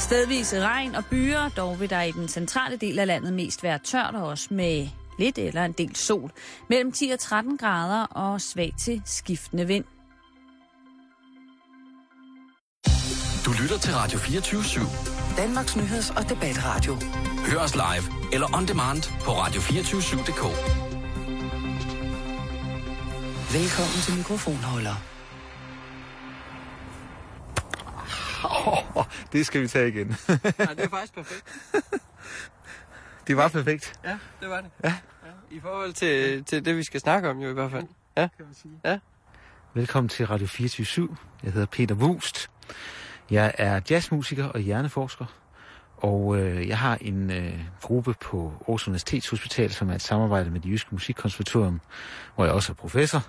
Stedvis regn og byer, dog vil der i den centrale del af landet mest være tørt og også med lidt eller en del sol. Mellem 10 og 13 grader og svag til skiftende vind. Du lytter til Radio 24/7. Danmarks nyheds- og debatradio. Hør os live eller on demand på radio247.dk. Velkommen til mikrofonholder. Det skal vi tage igen. Nej, det er faktisk perfekt. Det var perfekt. Ja, det var det. Ja. I forhold til det, vi skal snakke om jo i hvert fald. Ja, kan man sige. Ja. Velkommen til Radio 24/7. Jeg hedder Peter Wust. Jeg er jazzmusiker og hjerneforsker. Og jeg har en gruppe på Aarhus Universitetshospital, som er et samarbejde med det Jyske Musikkonservatorium, hvor jeg også er professor.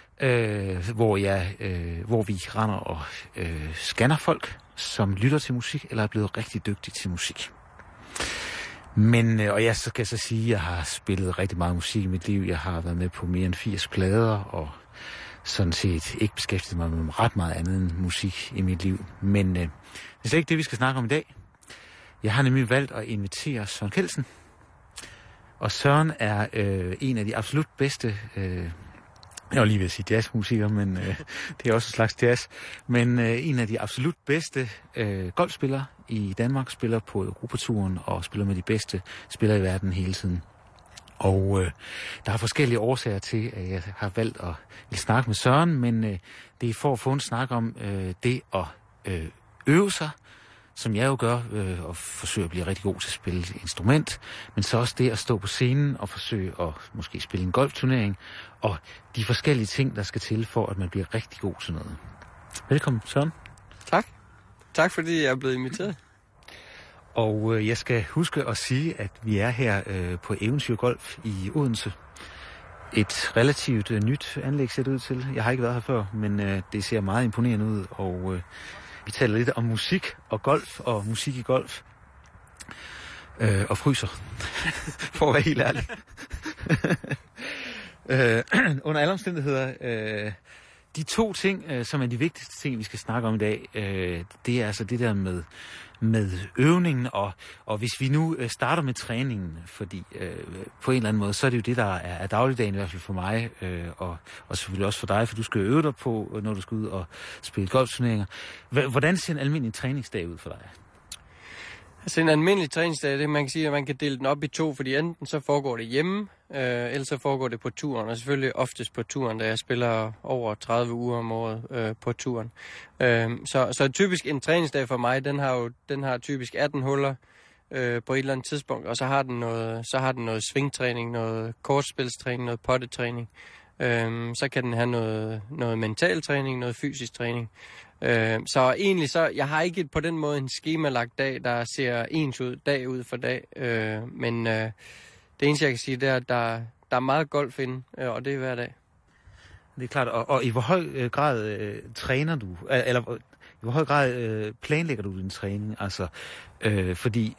Hvor vi render og scanner folk, som lytter til musik, eller er blevet rigtig dygtige til musik. Men, og jeg skal så sige, at jeg har spillet rigtig meget musik i mit liv. Jeg har været med på mere end 80 plader, og sådan set ikke beskæftiget mig med ret meget andet end musik i mit liv. Men det er slet ikke det, vi skal snakke om i dag. Jeg har nemlig valgt at invitere Søren Kjeldsen. Og Søren er en af de absolut bedste... Jeg var lige ved at sige jazzmusiker, men det er også en slags jazz. Men en af de absolut bedste golfspillere i Danmark, spiller på Europaturen og spiller med de bedste spillere i verden hele tiden. Og der er forskellige årsager til, at jeg har valgt at snakke med Søren, men det er for at få en snak om det at øve sig, som jeg jo gør, og forsøge at blive rigtig god til at spille et instrument, men så også det at stå på scenen og forsøge at måske spille en golfturnering, og de forskellige ting, der skal til for, at man bliver rigtig god til noget. Velkommen, Søren. Tak. Tak fordi jeg er blevet inviteret. Og jeg skal huske at sige, at vi er her på Eventyr Golf i Odense. Et relativt nyt anlæg ser det ud til. Jeg har ikke været her før, men det ser meget imponerende ud, og vi taler lidt om musik og golf og musik i golf. Og fryser. For at være helt ærlig. Under alle omstændigheder, de to ting, som er de vigtigste ting, vi skal snakke om i dag, det er altså det der med øvningen, og hvis vi nu starter med træningen, fordi på en eller anden måde, så er det jo det, der er dagligdagen, i hvert fald for mig, og selvfølgelig også for dig, for du skal øve dig på, når du skal ud og spille golfturneringer. Hvordan ser en almindelig træningsdag ud for dig? Altså en almindelig træningsdag, det man kan sige, at man kan dele den op i to, fordi enten så foregår det hjemme, ellers så foregår det på turen, og selvfølgelig oftest på turen, da jeg spiller over 30 uger om året på turen. Så typisk en træningsdag for mig, den har typisk 18 huller på et eller andet tidspunkt, og så har den noget svingtræning, noget kortspilstræning, noget pottetræning. Så kan den have noget mental træning, noget fysisk træning. Så egentlig jeg har ikke på den måde en skemalagt dag, der ser ens ud, dag ud for dag. Men det eneste, jeg kan sige, det er, at der er meget golf inde, og det er hver dag. Det er klart, og i hvor høj grad træner du, eller i hvor høj grad planlægger du din træning? Altså, fordi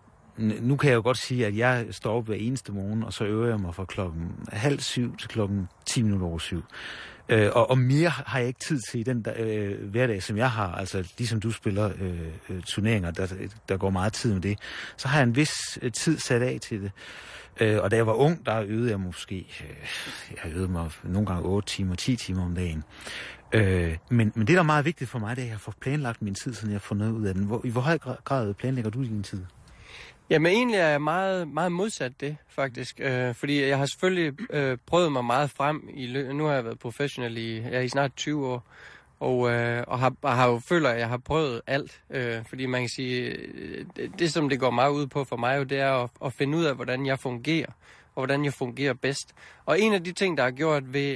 nu kan jeg jo godt sige, at jeg står op hver eneste morgen, og så øver jeg mig fra 6:30 til 7:10. Og mere har jeg ikke tid til i den hverdag, som jeg har. Altså, ligesom du spiller turneringer, der går meget tid med det, så har jeg en vis tid sat af til det. Og da jeg var ung, der øvede jeg måske, jeg øvede mig nogle gange 8 timer, 10 timer om dagen. Men det, der er meget vigtigt for mig, det er, at jeg får planlagt min tid, så jeg får noget ud af den. I hvor høj grad planlægger du din tid? Jamen egentlig er jeg meget, meget modsat det, faktisk. Fordi jeg har selvfølgelig prøvet mig meget frem. Nu har jeg været professionel i snart 20 år. Og har jo føler, at jeg har prøvet alt. Fordi man kan sige, det som det går meget ud på for mig, jo, det er at finde ud af, hvordan jeg fungerer. Og hvordan jeg fungerer bedst. Og en af de ting, der er gjort ved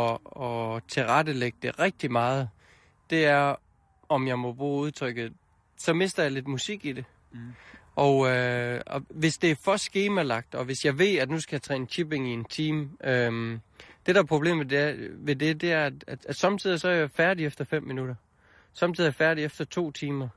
at tilrettelægge det rigtig meget, det er, om jeg må bruge udtrykket, så mister jeg lidt musik i det. Mm. Og hvis det er for skemalagt, og hvis jeg ved, at nu skal jeg træne chipping i en time, det der er problemet ved det er, at samtidig så er jeg færdig efter 5 minutter. Samtidig er jeg færdig efter 2 timer.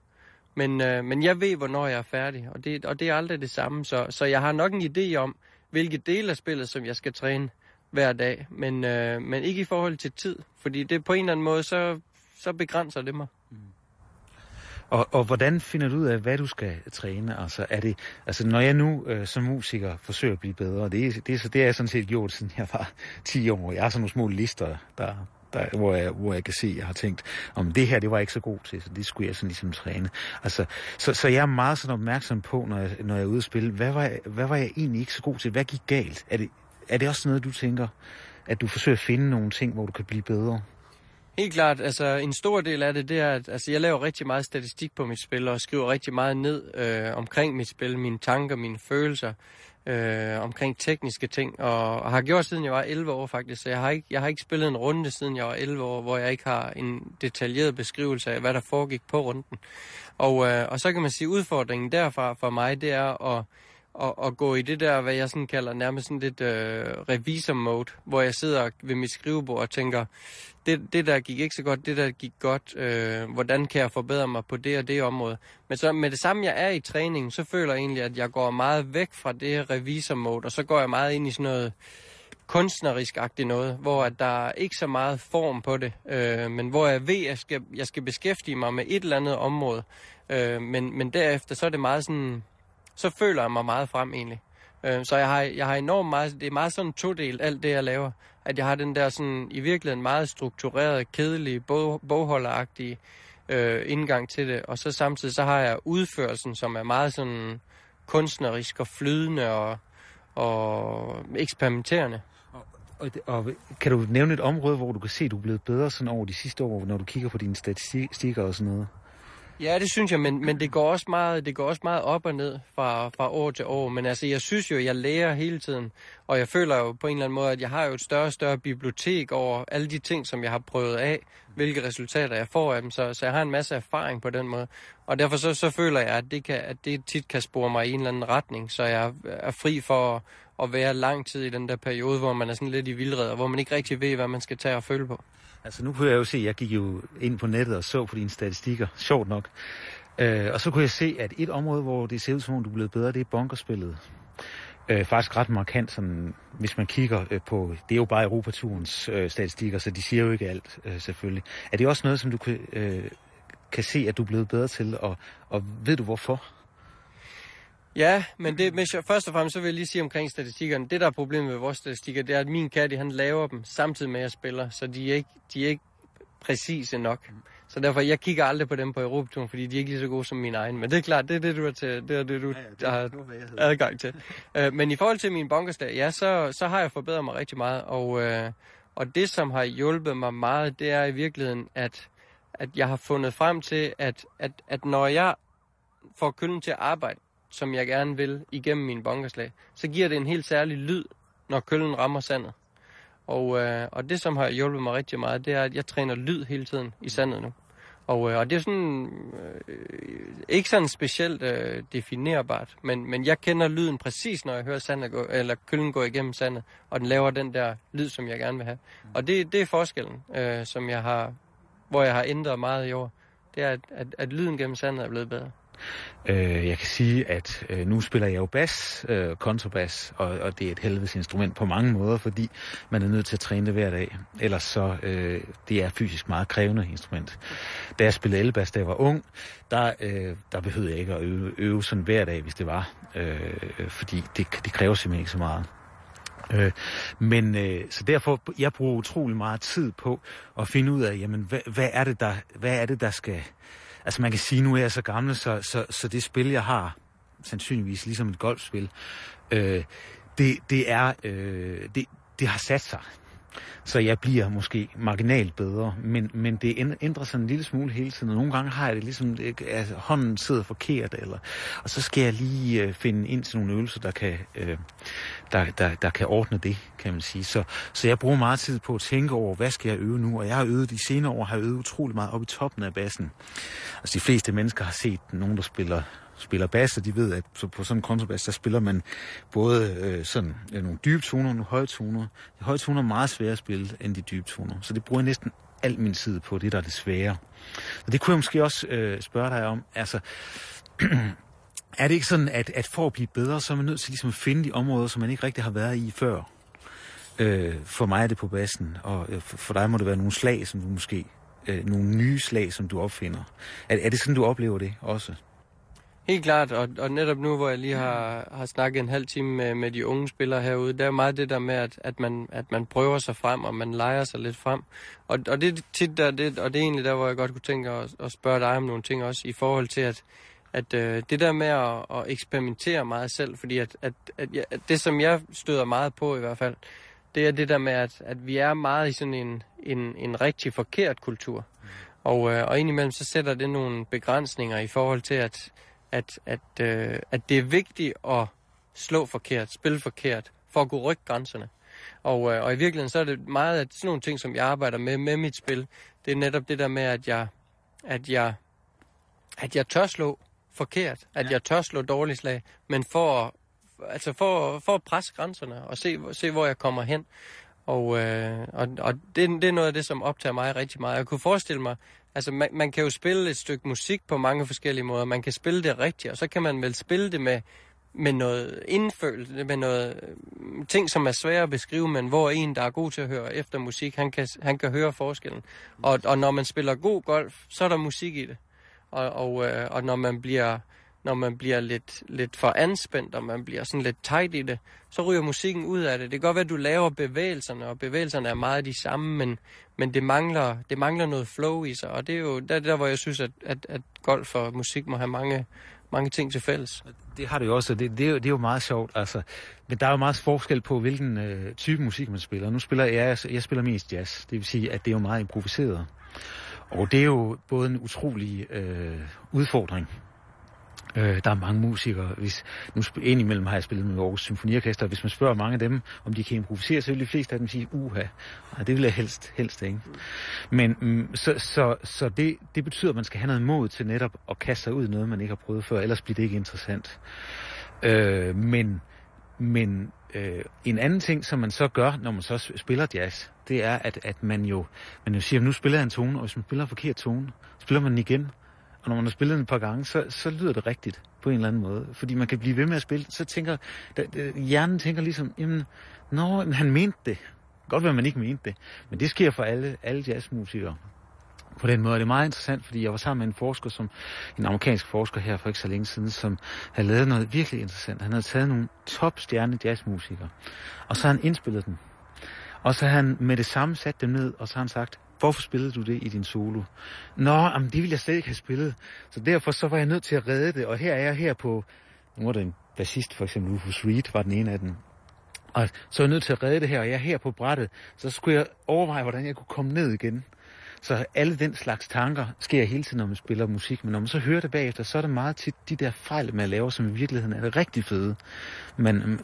Men jeg ved, hvornår jeg er færdig, og det er aldrig det samme. Så jeg har nok en idé om, hvilke dele af spillet, som jeg skal træne hver dag, men ikke i forhold til tid. Fordi det på en eller anden måde, så begrænser det mig. Og hvordan finder du ud af, hvad du skal træne? Altså når jeg nu som musiker forsøger at blive bedre, det er jeg sådan set gjort, siden jeg var 10 år. Jeg har sådan nogle små lister, hvor jeg kan se, jeg har tænkt, om det her, det var ikke så god til, så det skulle jeg sådan ligesom træne. Altså, så jeg er meget sådan opmærksom på, når jeg er ude at spille, hvad var jeg egentlig ikke så god til? Hvad gik galt? Er det også noget, du tænker, at du forsøger at finde nogle ting, hvor du kan blive bedre? Helt klart. Altså, en stor del af det er, at jeg laver rigtig meget statistik på mit spil, og skriver rigtig meget ned omkring mit spil, mine tanker, mine følelser, omkring tekniske ting, og har gjort siden jeg var 11 år faktisk. Så jeg har ikke spillet en runde siden jeg var 11 år, hvor jeg ikke har en detaljeret beskrivelse af, hvad der foregik på runden. Og så kan man sige, udfordringen derfra for mig, det er at gå i det der, hvad jeg sådan kalder nærmest sådan lidt revisor-mode, hvor jeg sidder ved mit skrivebord og tænker, det der gik ikke så godt, det der gik godt, hvordan kan jeg forbedre mig på det og det område. Men så med det samme, jeg er i træningen, så føler jeg egentlig, at jeg går meget væk fra det revisor-mode, og så går jeg meget ind i sådan noget kunstnerisk-agtigt noget, hvor at der er ikke så meget form på det, men hvor jeg ved, at jeg skal beskæftige mig med et eller andet område, men derefter så er det meget sådan, så føler jeg mig meget frem egentlig. Så jeg har enormt meget, det er meget sådan todelt, alt det jeg laver, at jeg har den der sådan i virkeligheden meget struktureret, kedelige, bogholderagtige indgang til det, og så samtidig så har jeg udførelsen, som er meget sådan kunstnerisk og flydende og eksperimenterende. Og kan du nævne et område, hvor du kan se, at du er blevet bedre sådan over de sidste år, når du kigger på dine statistikker og sådan noget? Ja, det synes jeg, men det går også meget op og ned fra år til år. Men altså, jeg synes jo, jeg lærer hele tiden, og jeg føler jo på en eller anden måde, at jeg har jo et større og større bibliotek over alle de ting, som jeg har prøvet af, hvilke resultater jeg får af dem, så jeg har en masse erfaring på den måde. Og derfor så føler jeg, at det tit kan spore mig i en eller anden retning, så jeg er fri for at være lang tid i den der periode, hvor man er sådan lidt i vildrede, og hvor man ikke rigtig ved, hvad man skal tage og følge på. Altså nu kunne jeg jo se, jeg gik jo ind på nettet og så på dine statistikker, sjovt nok. Og så kunne jeg se, at et område, hvor det ser ud som om du er blevet bedre, det er bunkerspillet. Faktisk ret markant, sådan, hvis man kigger på, det er jo bare Europaturens statistikker, så de siger jo ikke alt, selvfølgelig. Er det også noget, som du kan se, at du er blevet bedre til, og ved du hvorfor? Ja, men først og fremmest så vil jeg lige sige omkring statistikkerne. Det, der er problemet med vores statistikker, det er, at min caddy, han laver dem samtidig med, at jeg spiller, så de er ikke præcise nok. Så derfor, jeg kigger aldrig på dem på Europaturen, fordi de er ikke lige så gode som mine egne. Men det er klart, det er det, du har adgang til. Men i forhold til min bunkersdag, ja, så har jeg forbedret mig rigtig meget. Og det, som har hjulpet mig meget, det er i virkeligheden, at jeg har fundet frem til, at når jeg får køllen til at arbejde, som jeg gerne vil igennem mine bunkerslag, så giver det en helt særlig lyd, når køllen rammer sandet. Og det, som har hjulpet mig rigtig meget, det er, at jeg træner lyd hele tiden i sandet nu. Og det er sådan ikke sådan specielt definerbart, men jeg kender lyden præcis, når jeg hører sandet eller køllen gå igennem sandet, og den laver den der lyd, som jeg gerne vil have. Og det er forskellen, hvor jeg har ændret meget i år. Det er, at lyden gennem sandet er blevet bedre. Jeg kan sige, at nu spiller jeg jo bas, kontrabas, og det er et helvedes instrument på mange måder, fordi man er nødt til at træne det hver dag. Ellers så, det er fysisk meget krævende instrument. Da jeg spillede elbas, da jeg var ung, der behøvede jeg ikke at øve sådan hver dag, hvis det var. Fordi det kræver simpelthen ikke så meget. Så derfor, jeg bruger utrolig meget tid på at finde ud af, jamen, hvad er det, der skal... Altså man kan sige, nu er jeg så gammel, så det spil, jeg har, sandsynligvis ligesom et golfspil, det har sat sig. Så jeg bliver måske marginalt bedre, men det ændrer sig en lille smule hele tiden. Og nogle gange har jeg det ligesom, at hånden sidder forkert, og så skal jeg lige finde ind til nogle øvelser, der kan ordne det, kan man sige. Så jeg bruger meget tid på at tænke over, hvad skal jeg øve nu? Og jeg har øvet de senere år, utrolig meget op i toppen af bassen. Altså de fleste mennesker har set nogen, der spiller bas, og de ved, at på sådan en kontrabas, der spiller man både sådan nogle dybe toner og nogle høje toner. De høje toner er meget sværere at spille end de dybe toner, så det bruger jeg næsten al min tid på, det der er det svære. Og det kunne jeg måske også spørge dig om. Altså, er det ikke sådan, at for at blive bedre, så er man nødt til ligesom at finde de områder, som man ikke rigtig har været i før? For mig er det på bassen, og for dig må det være nogle slag, som du måske nogle nye slag, som du opfinder. Er det sådan, du oplever det også? Helt klart, og netop nu, hvor jeg lige har snakket en halv time med de unge spillere herude, der er meget det der med, at man prøver sig frem, og man leger sig lidt frem. Og det er tit der, og det er egentlig der, hvor jeg godt kunne tænke at spørge dig om nogle ting også, i forhold til, at det der med at eksperimentere meget selv, fordi at det, som jeg støder meget på i hvert fald, det er det der med, at vi er meget i sådan en rigtig forkert kultur. Og indimellem så sætter det nogle begrænsninger i forhold til, at det er vigtigt at slå forkert, spille forkert, for at kunne rykke grænserne. Og i virkeligheden så er det meget af sådan nogle ting, som jeg arbejder med mit spil. Det er netop det der med, at jeg tør slå forkert, at jeg tør slå dårligt slag, men for at presse grænserne og se hvor jeg kommer hen. Og det er noget af det, som optager mig rigtig meget. Jeg kunne forestille mig, altså man kan jo spille et stykke musik på mange forskellige måder. Man kan spille det rigtigt, og så kan man vel spille det med noget indfølelse, med noget ting, som er svære at beskrive, men hvor en, der er god til at høre efter musik, han kan høre forskellen. Og når man spiller god golf, så er der musik i det. Og når man bliver lidt for anspændt, og man bliver sådan lidt tight i det, så ryger musikken ud af det. Det kan godt være, at du laver bevægelserne, og bevægelserne er meget de samme, men det mangler noget flow i sig. Og det er jo der hvor jeg synes, at golf og musik må have mange ting til fælles. Det har det jo også, det er jo meget sjovt, altså. Men der er jo meget forskel på, hvilken type musik man spiller. Nu spiller jeg spiller mest jazz, det vil sige, at det er jo meget improviseret. Og det er jo både en utrolig udfordring. Der er mange musikere. Indimellem har jeg spillet med Aarhus Symfoniorkester, og hvis man spørger mange af dem, om de kan improvisere, så vil de fleste af dem sige, det vil jeg helst ikke. Men så det betyder, at man skal have noget mod til netop at kaste sig ud i noget, man ikke har prøvet før, ellers bliver det ikke interessant. Men en anden ting, som man så gør, når man så spiller jazz, det er, at man jo siger, nu spiller jeg en tone, og hvis man spiller en forkert tone, spiller man den igen. Og når man har spillet den et par gange, så lyder det rigtigt på en eller anden måde. Fordi man kan blive ved med at spille, så hjernen tænker ligesom, jamen, han mente det. Godt være, man ikke mente det. Men det sker for alle jazzmusikere. På den måde er det meget interessant, fordi jeg var sammen med en amerikansk forsker her for ikke så længe siden, som havde lavet noget virkelig interessant. Han havde taget nogle topstjerne jazzmusikere, og så har han indspillet dem. Og så har han med det samme sat dem ned, og så har han sagt, hvorfor spillede du det i din solo? Det ville jeg slet ikke have spillet. Så derfor så var jeg nødt til at redde det, og her er jeg her på, nu var det en bassist for eksempel, Rufus Reed var den ene af dem. Og så er jeg nødt til at redde det her, og jeg er her på brættet, så skulle jeg overveje, hvordan jeg kunne komme ned igen. Så alle den slags tanker sker hele tiden, når man spiller musik, men når man så hører det bagefter, så er det meget tit de der fejl, man laver, som i virkeligheden er det rigtig fede. Men,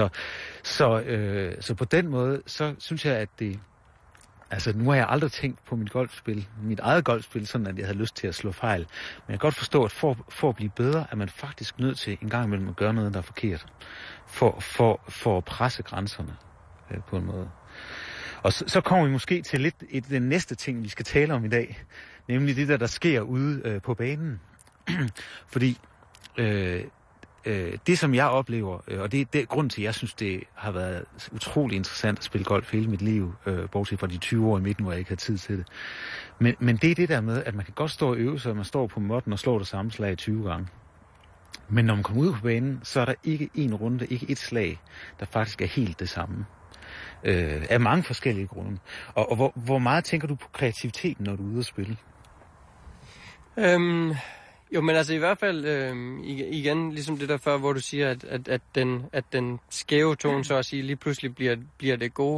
så på den måde, så synes jeg, at det... Altså, nu har jeg aldrig tænkt på mit eget golfspil, sådan at jeg havde lyst til at slå fejl. Men jeg kan godt forstå, at for at blive bedre, er man faktisk nødt til en gang imellem at gøre noget, der er forkert. For at presse grænserne på en måde. Og så kommer vi måske til den næste ting, vi skal tale om i dag. Nemlig det der sker ude på banen. Fordi det, som jeg oplever, og det er grunden til, at jeg synes, det har været utrolig interessant at spille golf hele mit liv, bortset fra de 20 år i midten, hvor jeg ikke havde tid til det. Men det er det der med, at man kan godt stå og øve sig, at man står på måtten og slår det samme slag 20 gange. Men når man kommer ud på banen, så er der ikke en runde, ikke et slag, der faktisk er helt det samme. Af mange forskellige grunde. Og hvor meget tænker du på kreativiteten, når du er ude at spille? Jo, men altså i hvert fald igen, ligesom det der før, hvor du siger, at den skæve tone, så at sige, lige pludselig bliver det gode.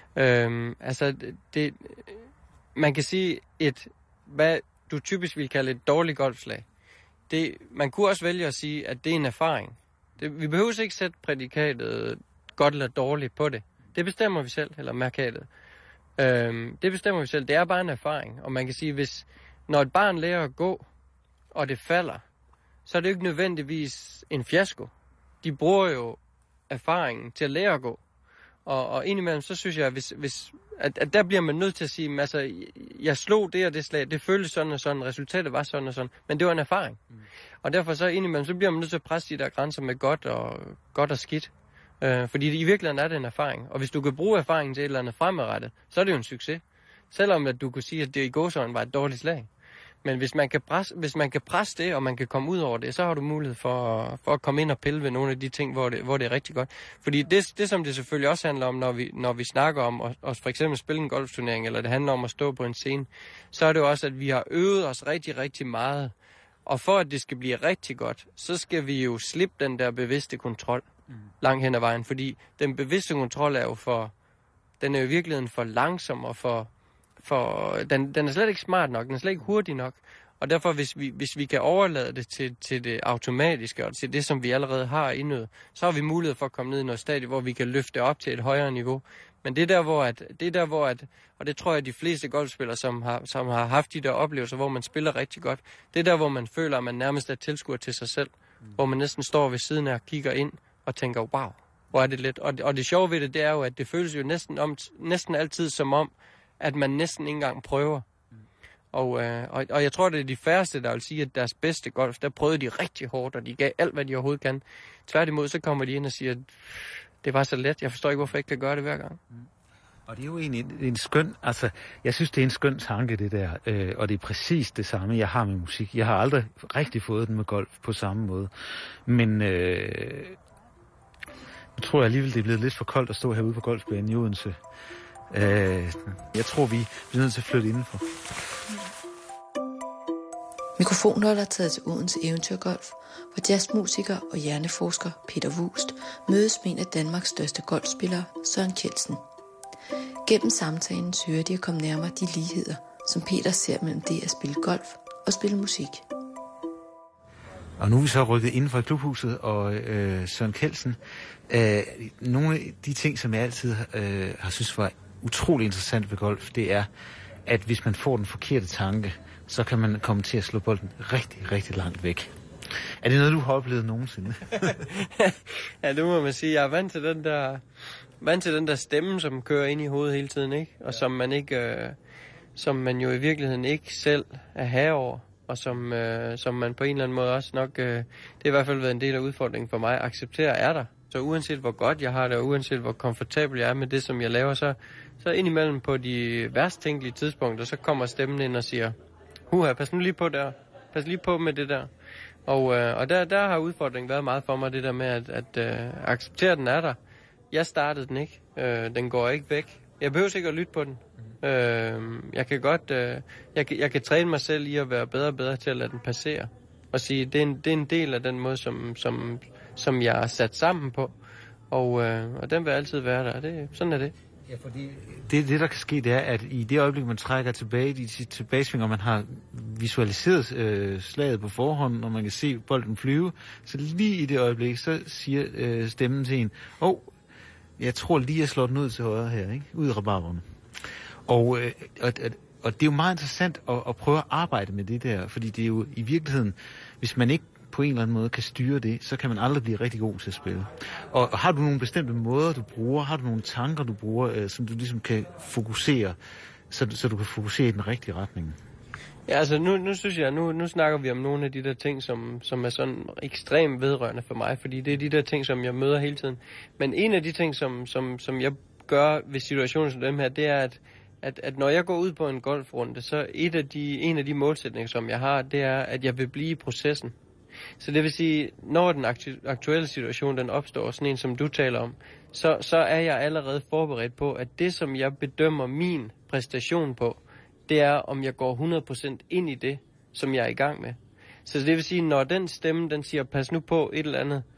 Man kan sige, hvad du typisk vil kalde et dårligt golfslag. Man kunne også vælge at sige, at det er en erfaring. Vi behøver ikke sætte prædikatet godt eller dårligt på det. Det bestemmer vi selv, eller mærkatet. Det bestemmer vi selv. Det er bare en erfaring. Og man kan sige, når et barn lærer at gå, og det falder, så er det jo ikke nødvendigvis en fiasko. De bruger jo erfaringen til at lære at gå. Og indimellem, så synes jeg, at der bliver man nødt til at sige, altså, jeg slog det og det slag, det føltes sådan og sådan, resultatet var sådan og sådan, men det var en erfaring. Og derfor så indimellem, så bliver man nødt til at presse de der grænser med godt og skidt. Fordi i virkeligheden er det en erfaring. Og hvis du kan bruge erfaringen til et eller andet fremadrettet, så er det jo en succes. Selvom at du kunne sige, at det i gåseøjne var et dårligt slag. Men hvis man kan presse det, og man kan komme ud over det, så har du mulighed for at komme ind og pille ved nogle af de ting, hvor det er rigtig godt. Fordi det som det selvfølgelig også handler om, når vi snakker om at for eksempel spille en golfturnering, eller det handler om at stå på en scene, så er det jo også, at vi har øvet os rigtig, rigtig meget. Og for at det skal blive rigtig godt, så skal vi jo slippe den der bevidste kontrol langt hen ad vejen. Fordi den bevidste kontrol er jo den er jo i virkeligheden for langsom og den er slet ikke smart nok, den er slet ikke hurtig nok. Og derfor, hvis vi kan overlade det til det automatiske, og til det, som vi allerede har indøvet, så har vi mulighed for at komme ned i noget stadie, hvor vi kan løfte op til et højere niveau. Men det er der, hvor og det tror jeg, de fleste golfspillere, som har haft de der oplevelser, hvor man spiller rigtig godt, det er der, hvor man føler, at man nærmest er tilskuer til sig selv. Hvor man næsten står ved siden af og kigger ind og tænker, wow, hvor er det let. Og det sjove ved det er jo, at det føles jo næsten altid som om, at man næsten ikke engang prøver. Og jeg tror, det er de færreste, der vil sige, at deres bedste golf, der prøvede de rigtig hårdt, og de gav alt, hvad de overhovedet kan. Tværtimod, så kommer de ind og siger, at det var så let. Jeg forstår ikke, hvorfor jeg ikke kan gøre det hver gang. Og det er jo egentlig en skøn, altså, jeg synes, det er en skøn tanke, det der, og det er præcis det samme, jeg har med musik. Jeg har aldrig rigtig fået den med golf på samme måde. Men jeg tror alligevel, det er blevet lidt for koldt at stå herude på golfbanen i Odense. Jeg tror, vi bliver nødt til at flytte indenfor. Mikrofonholder er taget til Odense Eventyrgolf, hvor jazzmusiker og hjerneforsker Peter Vuust mødes med en af Danmarks største golfspillere, Søren Kjeldsen. Gennem samtalen søger de at komme nærmere de ligheder, som Peter ser mellem det at spille golf og spille musik. Og nu er vi så rykket inden for klubhuset, og Søren Kjeldsen, nogle af de ting, som jeg altid har synes var utrolig interessant ved golf, det er, at hvis man får den forkerte tanke, så kan man komme til at slå bolden rigtig, rigtig langt væk. Er det noget, du har oplevet nogensinde? Ja, det må man sige. Jeg er vant til den der stemme, som kører ind i hovedet hele tiden, ikke? Og som man ikke, som man jo i virkeligheden ikke selv er herre over, og som man på en eller anden måde også nok, det har i hvert fald været en del af udfordringen for mig, accepterer er der. Så uanset hvor godt jeg har det, og uanset hvor komfortabel jeg er med det, som jeg laver, så indimellem på de værst tænkelige tidspunkter, så kommer stemmen ind og siger, pas nu lige på der, pas lige på med det der. Og der har udfordringen været meget for mig, det der med at acceptere, den er der. Jeg startede den ikke. Den går ikke væk. Jeg behøver ikke at lytte på den. Jeg kan godt, jeg kan træne mig selv i at være bedre og bedre til at lade den passere. Og sige, det er en del af den måde, som jeg er sat sammen på. Og den vil altid være der. Sådan er det. Ja, fordi det der kan ske, det er, at i det øjeblik, man trækker tilbage i sit tilbagesving, og man har visualiseret slaget på forhånd, og man kan se bolden flyve, så lige i det øjeblik, så siger stemmen til en, jeg tror lige, jeg slår den ud til højre her, ikke? Ud i rabarberne. Og det er jo meget interessant at prøve at arbejde med det der, fordi det er jo i virkeligheden, hvis man ikke på en eller anden måde kan styre det, så kan man aldrig blive rigtig god til at spille. Og har du nogle bestemte måder, du bruger, har du nogle tanker, du bruger, som du ligesom kan fokusere, så du kan fokusere i den rigtige retning? Ja, altså nu synes jeg, nu snakker vi om nogle af de der ting, som er sådan ekstremt vedrørende for mig, fordi det er de der ting, som jeg møder hele tiden. Men en af de ting, som jeg gør ved situationer som dem her, det er, at når jeg går ud på en golfrunde, så en af de målsætninger, som jeg har, det er, at jeg vil blive i processen. Så det vil sige, når den aktuelle situation den opstår, sådan en som du taler om, så er jeg allerede forberedt på, at det som jeg bedømmer min præstation på, det er om jeg går 100% ind i det, som jeg er i gang med. Så det vil sige, når den stemme den siger, pas nu på et eller andet,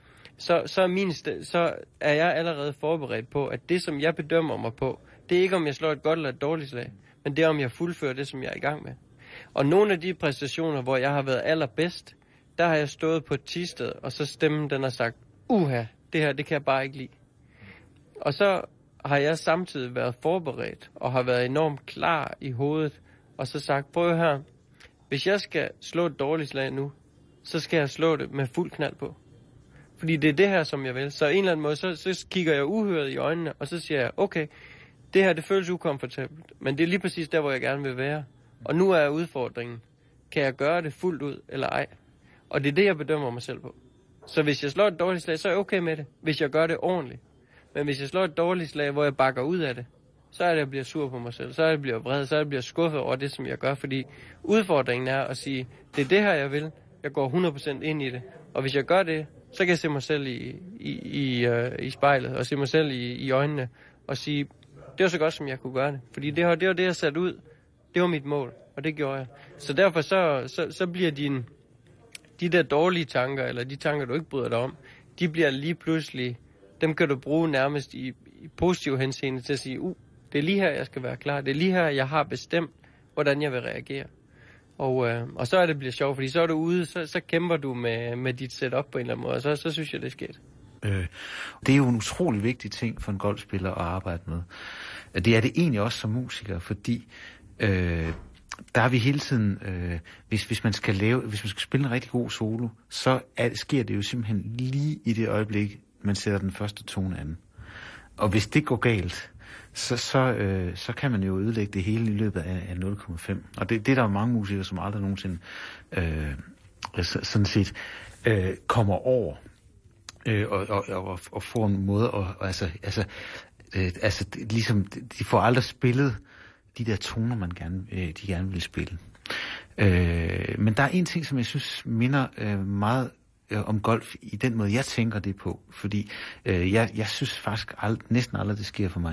så er jeg allerede forberedt på, at det som jeg bedømmer mig på, det er ikke om jeg slår et godt eller et dårligt slag, men det er om jeg fuldfører det, som jeg er i gang med. Og nogle af de præstationer, hvor jeg har været allerbedst, der har jeg stået på et tisted, og så stemmen den har sagt, det her, det kan jeg bare ikke lide. Og så har jeg samtidig været forberedt, og har været enormt klar i hovedet, og så sagt, prøv her, hvis jeg skal slå et dårligt slag nu, så skal jeg slå det med fuld knald på. Fordi det er det her, som jeg vil. Så en eller anden måde, så kigger jeg uhøret i øjnene, og så siger jeg, okay, det her, det føles ukomfortabelt, men det er lige præcis der, hvor jeg gerne vil være. Og nu er udfordringen, kan jeg gøre det fuldt ud, eller ej? Og det er det, jeg bedømmer mig selv på. Så hvis jeg slår et dårligt slag, så er jeg okay med det, hvis jeg gør det ordentligt. Men hvis jeg slår et dårligt slag, hvor jeg bakker ud af det, så er det, at jeg bliver sur på mig selv, så er det, at jeg bliver vred, så er det, at jeg bliver skuffet over det, som jeg gør, fordi udfordringen er at sige, det er det her, jeg vil, jeg går 100% ind i det, og hvis jeg gør det, så kan jeg se mig selv i spejlet, og se mig selv i øjnene, og sige, det var så godt, som jeg kunne gøre det, fordi det var det, jeg satte ud, det var mit mål, og det gjorde jeg. Så derfor så bliver de der dårlige tanker, eller de tanker, du ikke bryder dig om, de bliver lige pludselig, dem kan du bruge nærmest i positiv henseende til at sige, det er lige her, jeg skal være klar. Det er lige her, jeg har bestemt, hvordan jeg vil reagere. Og så er det bliver sjovt, fordi så er du ude, så kæmper du med dit setup på en eller anden måde, og så synes jeg, det er sket. Det er jo en utrolig vigtig ting for en golfspiller at arbejde med. Det er det egentlig også som musiker, fordi der er vi hele tiden, hvis man skal spille en rigtig god solo, så sker det jo simpelthen lige i det øjeblik, man sætter den første tone an. Og hvis det går galt, så kan man jo ødelægge det hele i løbet af 0,5. Og det er der jo mange musikere, som aldrig nogensinde sådan set kommer over og får en måde ligesom de får aldrig spillet de der toner, de gerne vil spille. Men der er en ting, som jeg synes minder meget om golf i den måde, jeg tænker det på. Fordi jeg synes faktisk næsten aldrig, det sker for mig.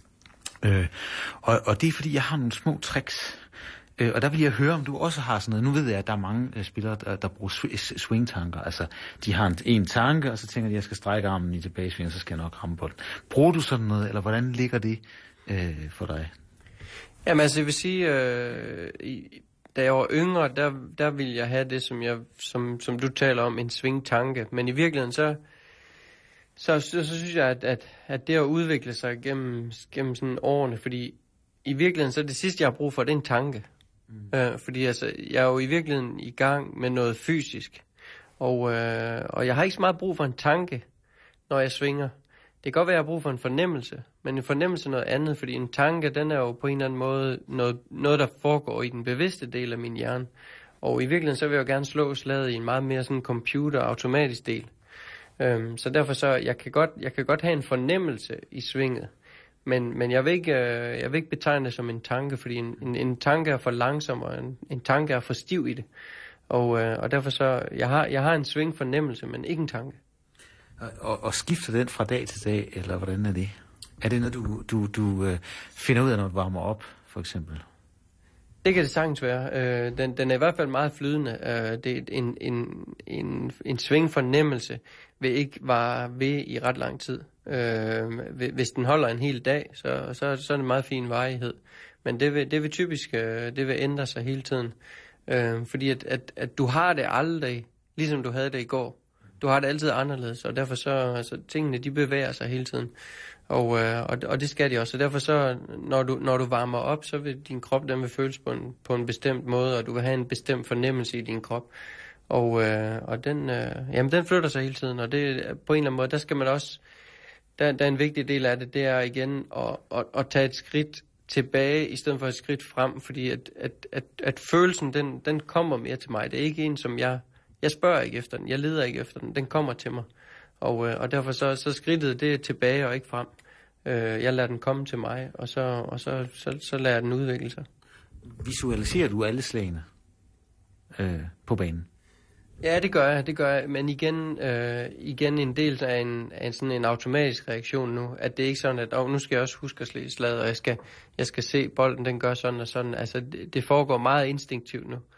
Og det er, fordi jeg har nogle små tricks. Og der vil jeg høre, om du også har sådan noget. Nu ved jeg, at der er mange spillere, der bruger swing-tanker. Altså, de har en tanke, og så tænker de, at jeg skal strække armen i tilbagesving, og så skal jeg nok ramme bolden. Bruger du sådan noget, eller hvordan ligger det for dig? Jamen altså, jeg vil sige, da jeg var yngre, der ville jeg have det, som du taler om, en swing-tanke. Men i virkeligheden, så synes jeg, at det at udvikle sig gennem sådan årene, fordi i virkeligheden, så det sidste, jeg har brug for, det er en tanke. Fordi altså, jeg er jo i virkeligheden i gang med noget fysisk. Og jeg har ikke så meget brug for en tanke, når jeg svinger. Det kan godt være, at jeg har brug for en fornemmelse, men en fornemmelse er noget andet, fordi en tanke, den er jo på en eller anden måde noget, der foregår i den bevidste del af min hjerne. Og i virkeligheden, så vil jeg jo gerne slå slaget i en meget mere sådan computer-automatisk del. Så derfor jeg kan godt have en fornemmelse i svinget, men jeg vil ikke betegne det som en tanke, fordi en tanke er for langsom, og en tanke er for stiv i det. Og derfor jeg har en svingfornemmelse, men ikke en tanke. Og skifter den fra dag til dag, eller hvordan er det? Er det noget, du finder ud af, når du varmer op, for eksempel? Det kan det sagtens være. Den er i hvert fald meget flydende. Det er en svingfornemmelse vil ikke vare ved i ret lang tid. Hvis den holder en hel dag, så er det en meget fin varighed. Men det vil typisk det vil ændre sig hele tiden. Fordi at du har det aldrig, ligesom du havde det i går. Du har det altid anderledes, og derfor så tingene, de bevæger sig hele tiden. Og det skal de også. Og derfor så, når du varmer op, så vil din krop, den vil føles på en bestemt måde, og du vil have en bestemt fornemmelse i din krop. Og den flytter sig hele tiden, og det på en eller anden måde, der skal man også, der er en vigtig del af det, det er igen at tage et skridt tilbage, i stedet for et skridt frem, fordi at følelsen, den kommer mere til mig. Det er ikke en, som jeg spørger ikke efter den, jeg leder ikke efter den, den kommer til mig. Og derfor så skridtet, det er tilbage og ikke frem. Jeg lader den komme til mig, og så lader den udvikle sig. Visualiserer du alle slagene på banen? Ja, det gør jeg. Men igen en del af sådan en automatisk reaktion nu, at det er ikke sådan, at nu skal jeg også huske at slå slaget, og jeg skal se bolden, den gør sådan og sådan. Altså, det foregår meget instinktivt nu.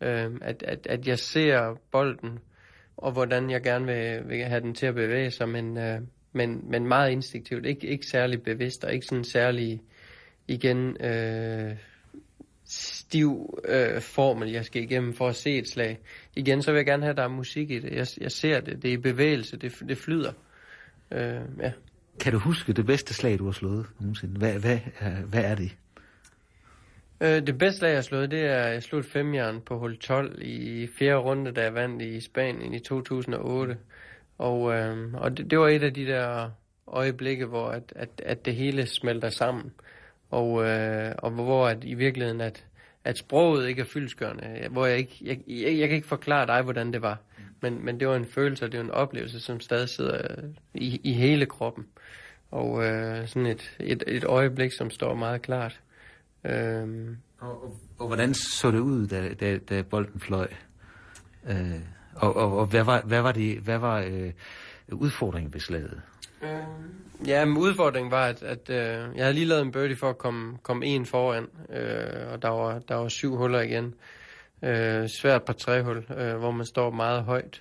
At jeg ser bolden, og hvordan jeg gerne vil have den til at bevæge sig, men meget instinktivt. Ikke særlig bevidst, og ikke sådan særlig, igen, stiv formel, jeg skal igennem for at se et slag. Igen, så vil jeg gerne have, at der er musik i det. Jeg ser det. Det er i bevægelse. Det flyder. Ja. Kan du huske det bedste slag, du har slået nogensinde? Hvad er det? Det bedste slag, jeg har slået, det er, jeg slog et 5-jern på hul 12 i 4. runde, da jeg vandt i Spanien i 2008. Og det var et af de der øjeblikke, hvor at det hele smelter sammen. Og hvor at i virkeligheden, at sproget ikke er fyldestgørende. Hvor jeg kan ikke forklare dig, hvordan det var. Men det var en følelse, og det var en oplevelse, som stadig sidder i hele kroppen. Og sådan et øjeblik, som står meget klart. Og hvordan så det ud, da bolden fløj? Og hvad var udfordringen ved slaget? Men udfordringen var, at jeg havde lige lavet en birdie for at komme en foran, og der var 7 huller igen. Svært par 3-hul, hvor man står meget højt.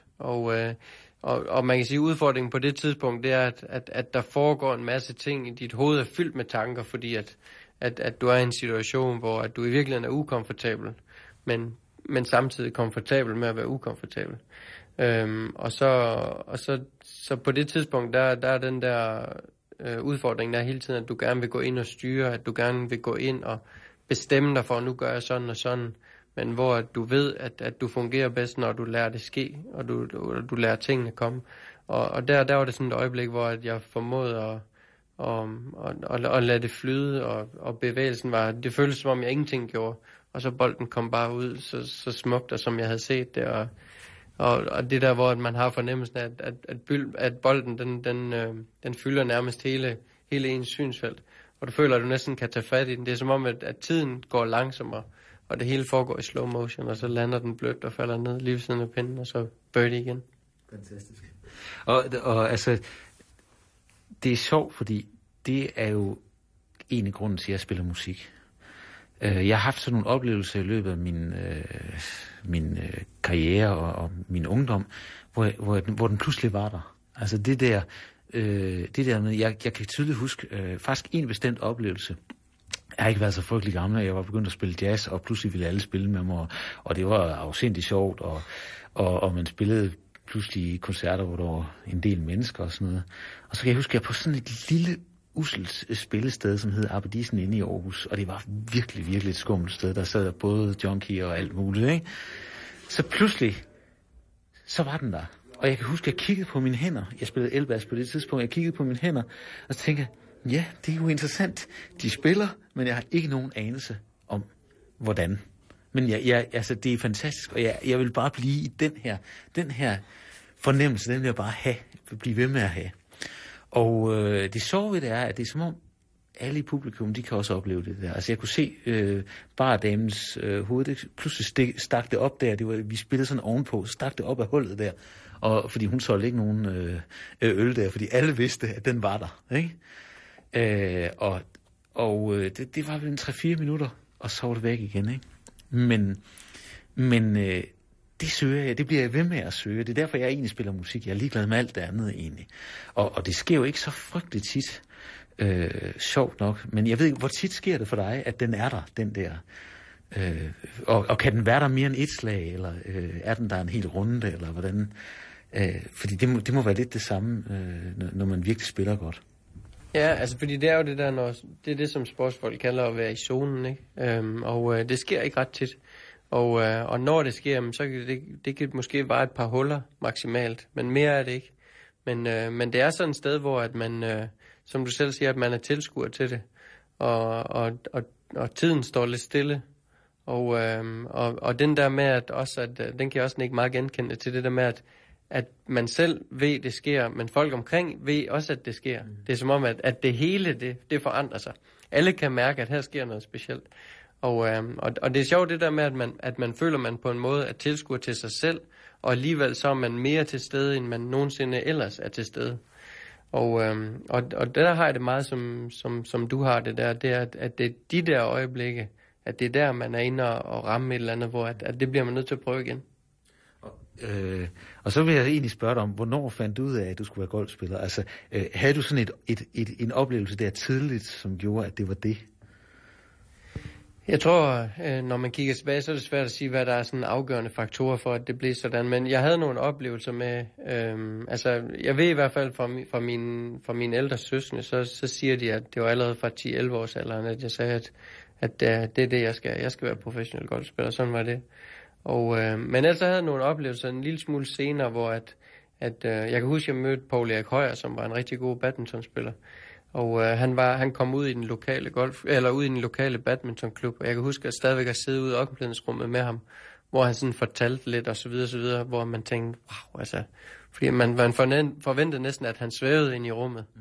Og man kan sige, at udfordringen på det tidspunkt, det er, at der foregår en masse ting i dit hoved er fyldt med tanker, fordi at du er i en situation, hvor at du i virkeligheden er ukomfortabel, men samtidig komfortabel med at være ukomfortabel. Og så på det tidspunkt, der er den der udfordring der hele tiden, at du gerne vil gå ind og styre, at du gerne vil gå ind og bestemme dig for, at nu gør jeg sådan og sådan, men hvor du ved, at du fungerer bedst, når du lærer det ske, og du lærer tingene komme. Og der var det sådan et øjeblik, hvor at jeg formåede at lade det flyde, og bevægelsen det føltes som om jeg ingenting gjorde, og så bolden kom bare ud så smukt, og som jeg havde set det, og det der, hvor man har fornemmelsen af, at bolden, den fylder nærmest hele ens synsfelt, og du føler, at du næsten kan tage fat i den. Det er som om, at tiden går langsommere, og det hele foregår i slow motion, og så lander den blødt og falder ned lige ved siden af pinden, og så birdie igen. Fantastisk. Og altså, det er sjovt, fordi det er jo en af grunden til, at jeg spiller musik. Jeg har haft sådan nogle oplevelser i løbet af min karriere og min ungdom, hvor den pludselig var der. Altså det der med, jeg kan tydeligt huske faktisk en bestemt oplevelse. Jeg har ikke været så frygtelig gammel, jeg var begyndt at spille jazz, og pludselig ville alle spille med mig, og det var afsindigt sjovt, og man spillede pludselig koncerter, hvor der var en del mennesker og sådan noget. Og så kan jeg huske, at jeg på sådan et lille uselt spillested, som hed Aberdeen inde i Aarhus, og det var virkelig, virkelig et skummelt sted. Der sad både junkie og alt muligt, ikke? Så pludselig, så var den der. Og jeg kan huske, at jeg kiggede på mine hænder. Jeg spillede elbass på det tidspunkt. Jeg kiggede på mine hænder, og så tænkte ja, det er jo interessant. De spiller, men jeg har ikke nogen anelse om, hvordan. Men altså, det er fantastisk, og jeg vil bare blive i den her fornemmelse, den vil jeg bare blive ved med at have. Og det sjove ved det er, at det er som om alle i publikum, de kan også opleve det der. Altså jeg kunne se bare damens hoved, det pludselig stak det op der. Vi spillede sådan ovenpå, stak det op af hullet der. Og fordi hun solgte ikke nogen øl der, fordi alle vidste, at den var der, ikke? Det var vel en 3-4 minutter, og så var det væk igen, ikke? Men det søger jeg, det bliver jeg ved med at søge. Det er derfor, jeg egentlig spiller musik. Jeg er ligeglad med alt det andet egentlig. Og det sker jo ikke så frygteligt tit, sjovt nok. Men jeg ved ikke, hvor tit sker det for dig, at den er der, den der. Og kan den være der mere end et slag, eller er den der en hel runde, eller hvordan? Fordi det må være lidt det samme, når man virkelig spiller godt. Ja, altså fordi det er jo det der, det er det, som sportsfolk kalder at være i zonen, ikke? Det sker ikke ret tit. Og når det sker, så kan det kan måske være et par huller maksimalt, men mere er det ikke. Men det er sådan et sted, hvor at man, som du selv siger, at man er tilskuer til det, og tiden står lidt stille. Og den der med, at den kan jeg også ikke meget genkende til det der med, at man selv ved, det sker, men folk omkring ved også, at det sker. Det er som om, at det hele, det forandrer sig. Alle kan mærke, at her sker noget specielt. Og det er sjovt det der med, at man føler, man på en måde er tilskuer til sig selv, og alligevel så er man mere til stede, end man nogensinde ellers er til stede. Og der har jeg det meget, som du har det der, det er, at det er de der øjeblikke, at det er der, man er inde og ramme et eller andet, hvor at det bliver man nødt til at prøve igen. Og så vil jeg egentlig spørge dig om, hvornår fandt du ud af, at du skulle være golfspiller? Altså, havde du sådan en oplevelse der tidligt, som gjorde, at det var det? Jeg tror, når man kigger tilbage, så er det svært at sige, hvad der er sådan afgørende faktorer for, at det blev sådan. Men jeg havde nogle oplevelser med, jeg ved i hvert fald fra mine ældre søskende, så siger de, at det var allerede fra 10-11 års alderen, at jeg sagde, at det er det, jeg skal. Jeg skal være professionel golfspiller, sådan var det. Men ellers havde jeg nogle oplevelser en lille smule senere, hvor jeg kan huske, at jeg mødte Paul Erik Højer, som var en rigtig god badmintonspiller. Og han kom ud i den lokale ud i den lokale badmintonklub, og jeg kan huske at stadigvæk at sidde ude i omklædningsrummet med ham, hvor han sådan fortalte lidt og så videre, hvor man tænkte, wow, altså, fordi man forventede næsten, at han svævede ind i rummet.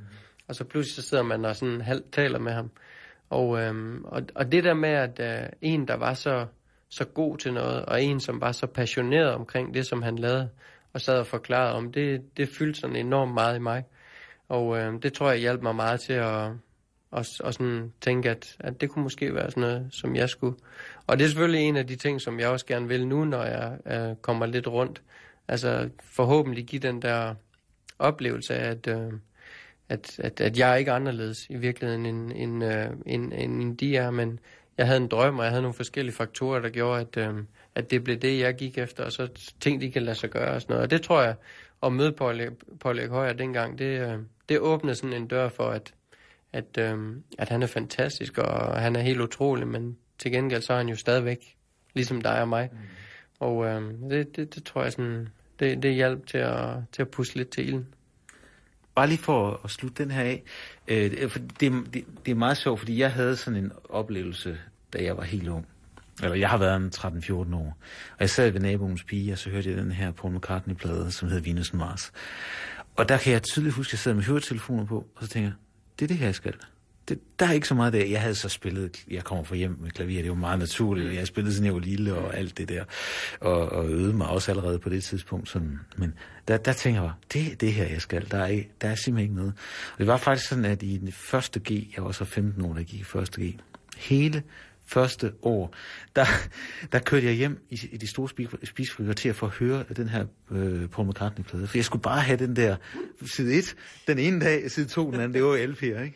Og så pludselig så sidder man og sådan halvt taler med ham. Og det der med, at en, der var så god til noget, og en, som var så passioneret omkring det, som han lavede, og sad og forklarede om, det fyldte sådan enormt meget i mig. Og det tror jeg hjalp mig meget til at sådan tænke, at det kunne måske være sådan noget, som jeg skulle. Og det er selvfølgelig en af de ting, som jeg også gerne vil nu, når jeg kommer lidt rundt. Altså forhåbentlig give den der oplevelse af, at jeg er ikke anderledes i virkeligheden end de er, men jeg havde en drøm, og jeg havde nogle forskellige faktorer, der gjorde, at det blev det, jeg gik efter, og så ting, de kan lade sig gøre og sådan noget. Og det tror jeg, at møde Paul Erik Høyer dengang, det åbnede sådan en dør for, at han er fantastisk, og han er helt utrolig, men til gengæld så er han jo stadigvæk, ligesom dig og mig. Og det tror jeg sådan, det hjalp til at pusle lidt til ilden. Bare lige for at slutte den her af. For det er meget sjovt, fordi jeg havde sådan en oplevelse, da jeg var helt ung. Eller jeg har været en 13-14 år. Og jeg sad ved naboens pige, og så hørte jeg den her Paul McCartney-plade, som hedder Venus and Mars. Og der kan jeg tydeligt huske, at jeg sad med høretelefoner på, og så tænker jeg, det er det her, jeg skal. Der er ikke så meget der. Jeg havde så spillet, jeg kommer fra hjem med klaver, det er jo meget naturligt. Jeg spillede sådan, jeg var lille og alt det der, og øvede mig også allerede på det tidspunkt. Sådan. Men der tænker jeg bare, det er det her, jeg skal. Der er simpelthen ikke noget. Og det var faktisk sådan, at i den første G, jeg var så 15 år, der gik i første G, hele første år, der kørte jeg hjem i de store spisefrikvarterer for at høre den her Paul McCartney-plade. For jeg skulle bare have den der side 1 den ene dag, side 2 den anden. Det var LP'er, ikke?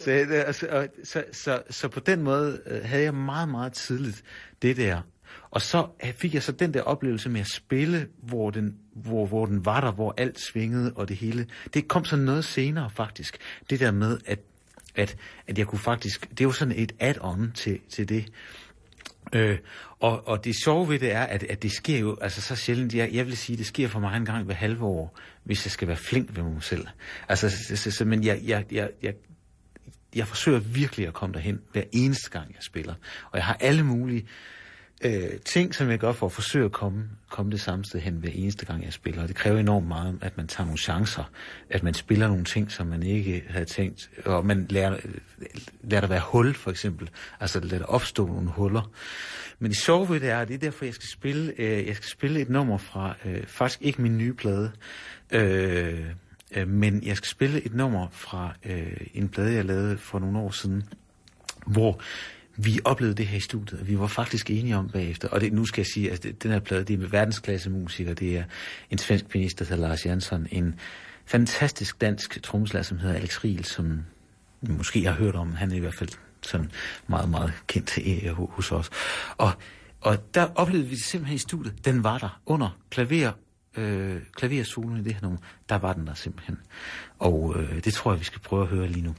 Så på den måde havde jeg meget, meget tidligt det der. Og så fik jeg så den der oplevelse med at spille, hvor den var der, hvor alt svingede og det hele. Det kom så noget senere faktisk. Det der med, at jeg kunne faktisk, det er jo sådan et add-on til det. Og det sjove ved det er, at det sker jo altså så sjældent. Jeg vil sige, det sker for mig en gang hver halve år, hvis jeg skal være flink ved mig selv. Altså, men jeg forsøger virkelig at komme derhen hver eneste gang, jeg spiller. Og jeg har alle mulige ting, som jeg gør for at forsøge at komme det samme sted hen hver eneste gang, jeg spiller. Og det kræver enormt meget, at man tager nogle chancer, at man spiller nogle ting, som man ikke havde tænkt, og man lærer der være hul, for eksempel. Altså lader der opstå nogle huller. Men det sjove ved det er derfor, jeg skal spille et nummer fra, faktisk ikke min nye plade, men jeg skal spille et nummer fra en plade, jeg lavede for nogle år siden, hvor vi oplevede det her i studiet, og vi var faktisk enige om bagefter. Og nu skal jeg sige, at den her plade, det er med verdensklasse musikere. Det er en svensk pianist, der hedder Lars Jansson, en fantastisk dansk trommeslager, som hedder Alex Riel, som I måske har hørt om. Han er i hvert fald sådan meget, meget kendt hos os. Og der oplevede vi det simpelthen i studiet. Den var der under klaversoloen i det her nummer. Der var den der simpelthen. Og det tror jeg, vi skal prøve at høre lige nu.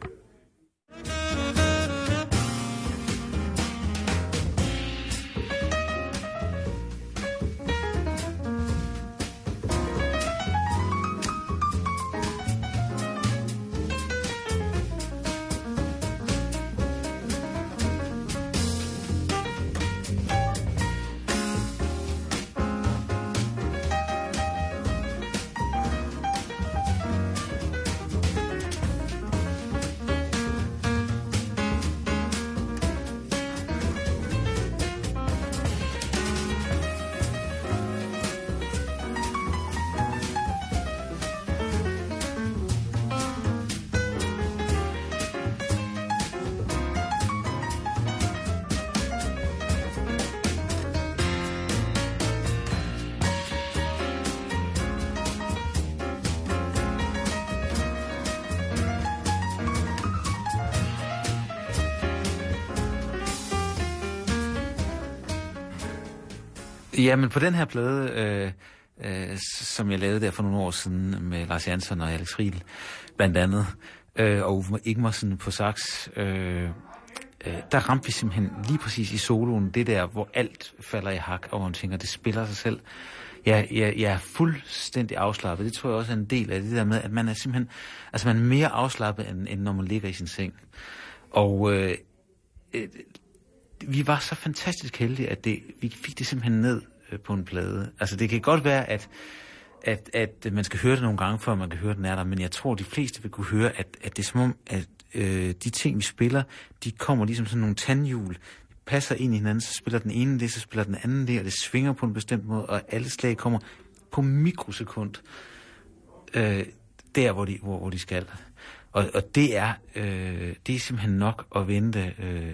Ja, men på den her plade, som jeg lavede der for nogle år siden med Lars Jansson og Alex Riel, blandt andet, og Uffe Ingmarsen på sax, der ramte vi simpelthen lige præcis i soloen, det der, hvor alt falder i hak, og man tænker, det spiller sig selv. Jeg er fuldstændig afslappet. Det tror jeg også er en del af det der med, at man er simpelthen, altså man er mere afslappet, end når man ligger i sin seng. Og vi var så fantastisk heldige, at vi fik det simpelthen ned på en plade. Altså det kan godt være, at man skal høre det nogle gange, før man kan høre, den er der. Men jeg tror, de fleste vil kunne høre, at det er som om, at de ting, vi spiller, de kommer ligesom sådan nogle tandhjul. De passer ind i hinanden, så spiller den ene det, så spiller den anden det, og det svinger på en bestemt måde, og alle slag kommer på mikrosekund der, hvor de skal. Og det er simpelthen nok at vente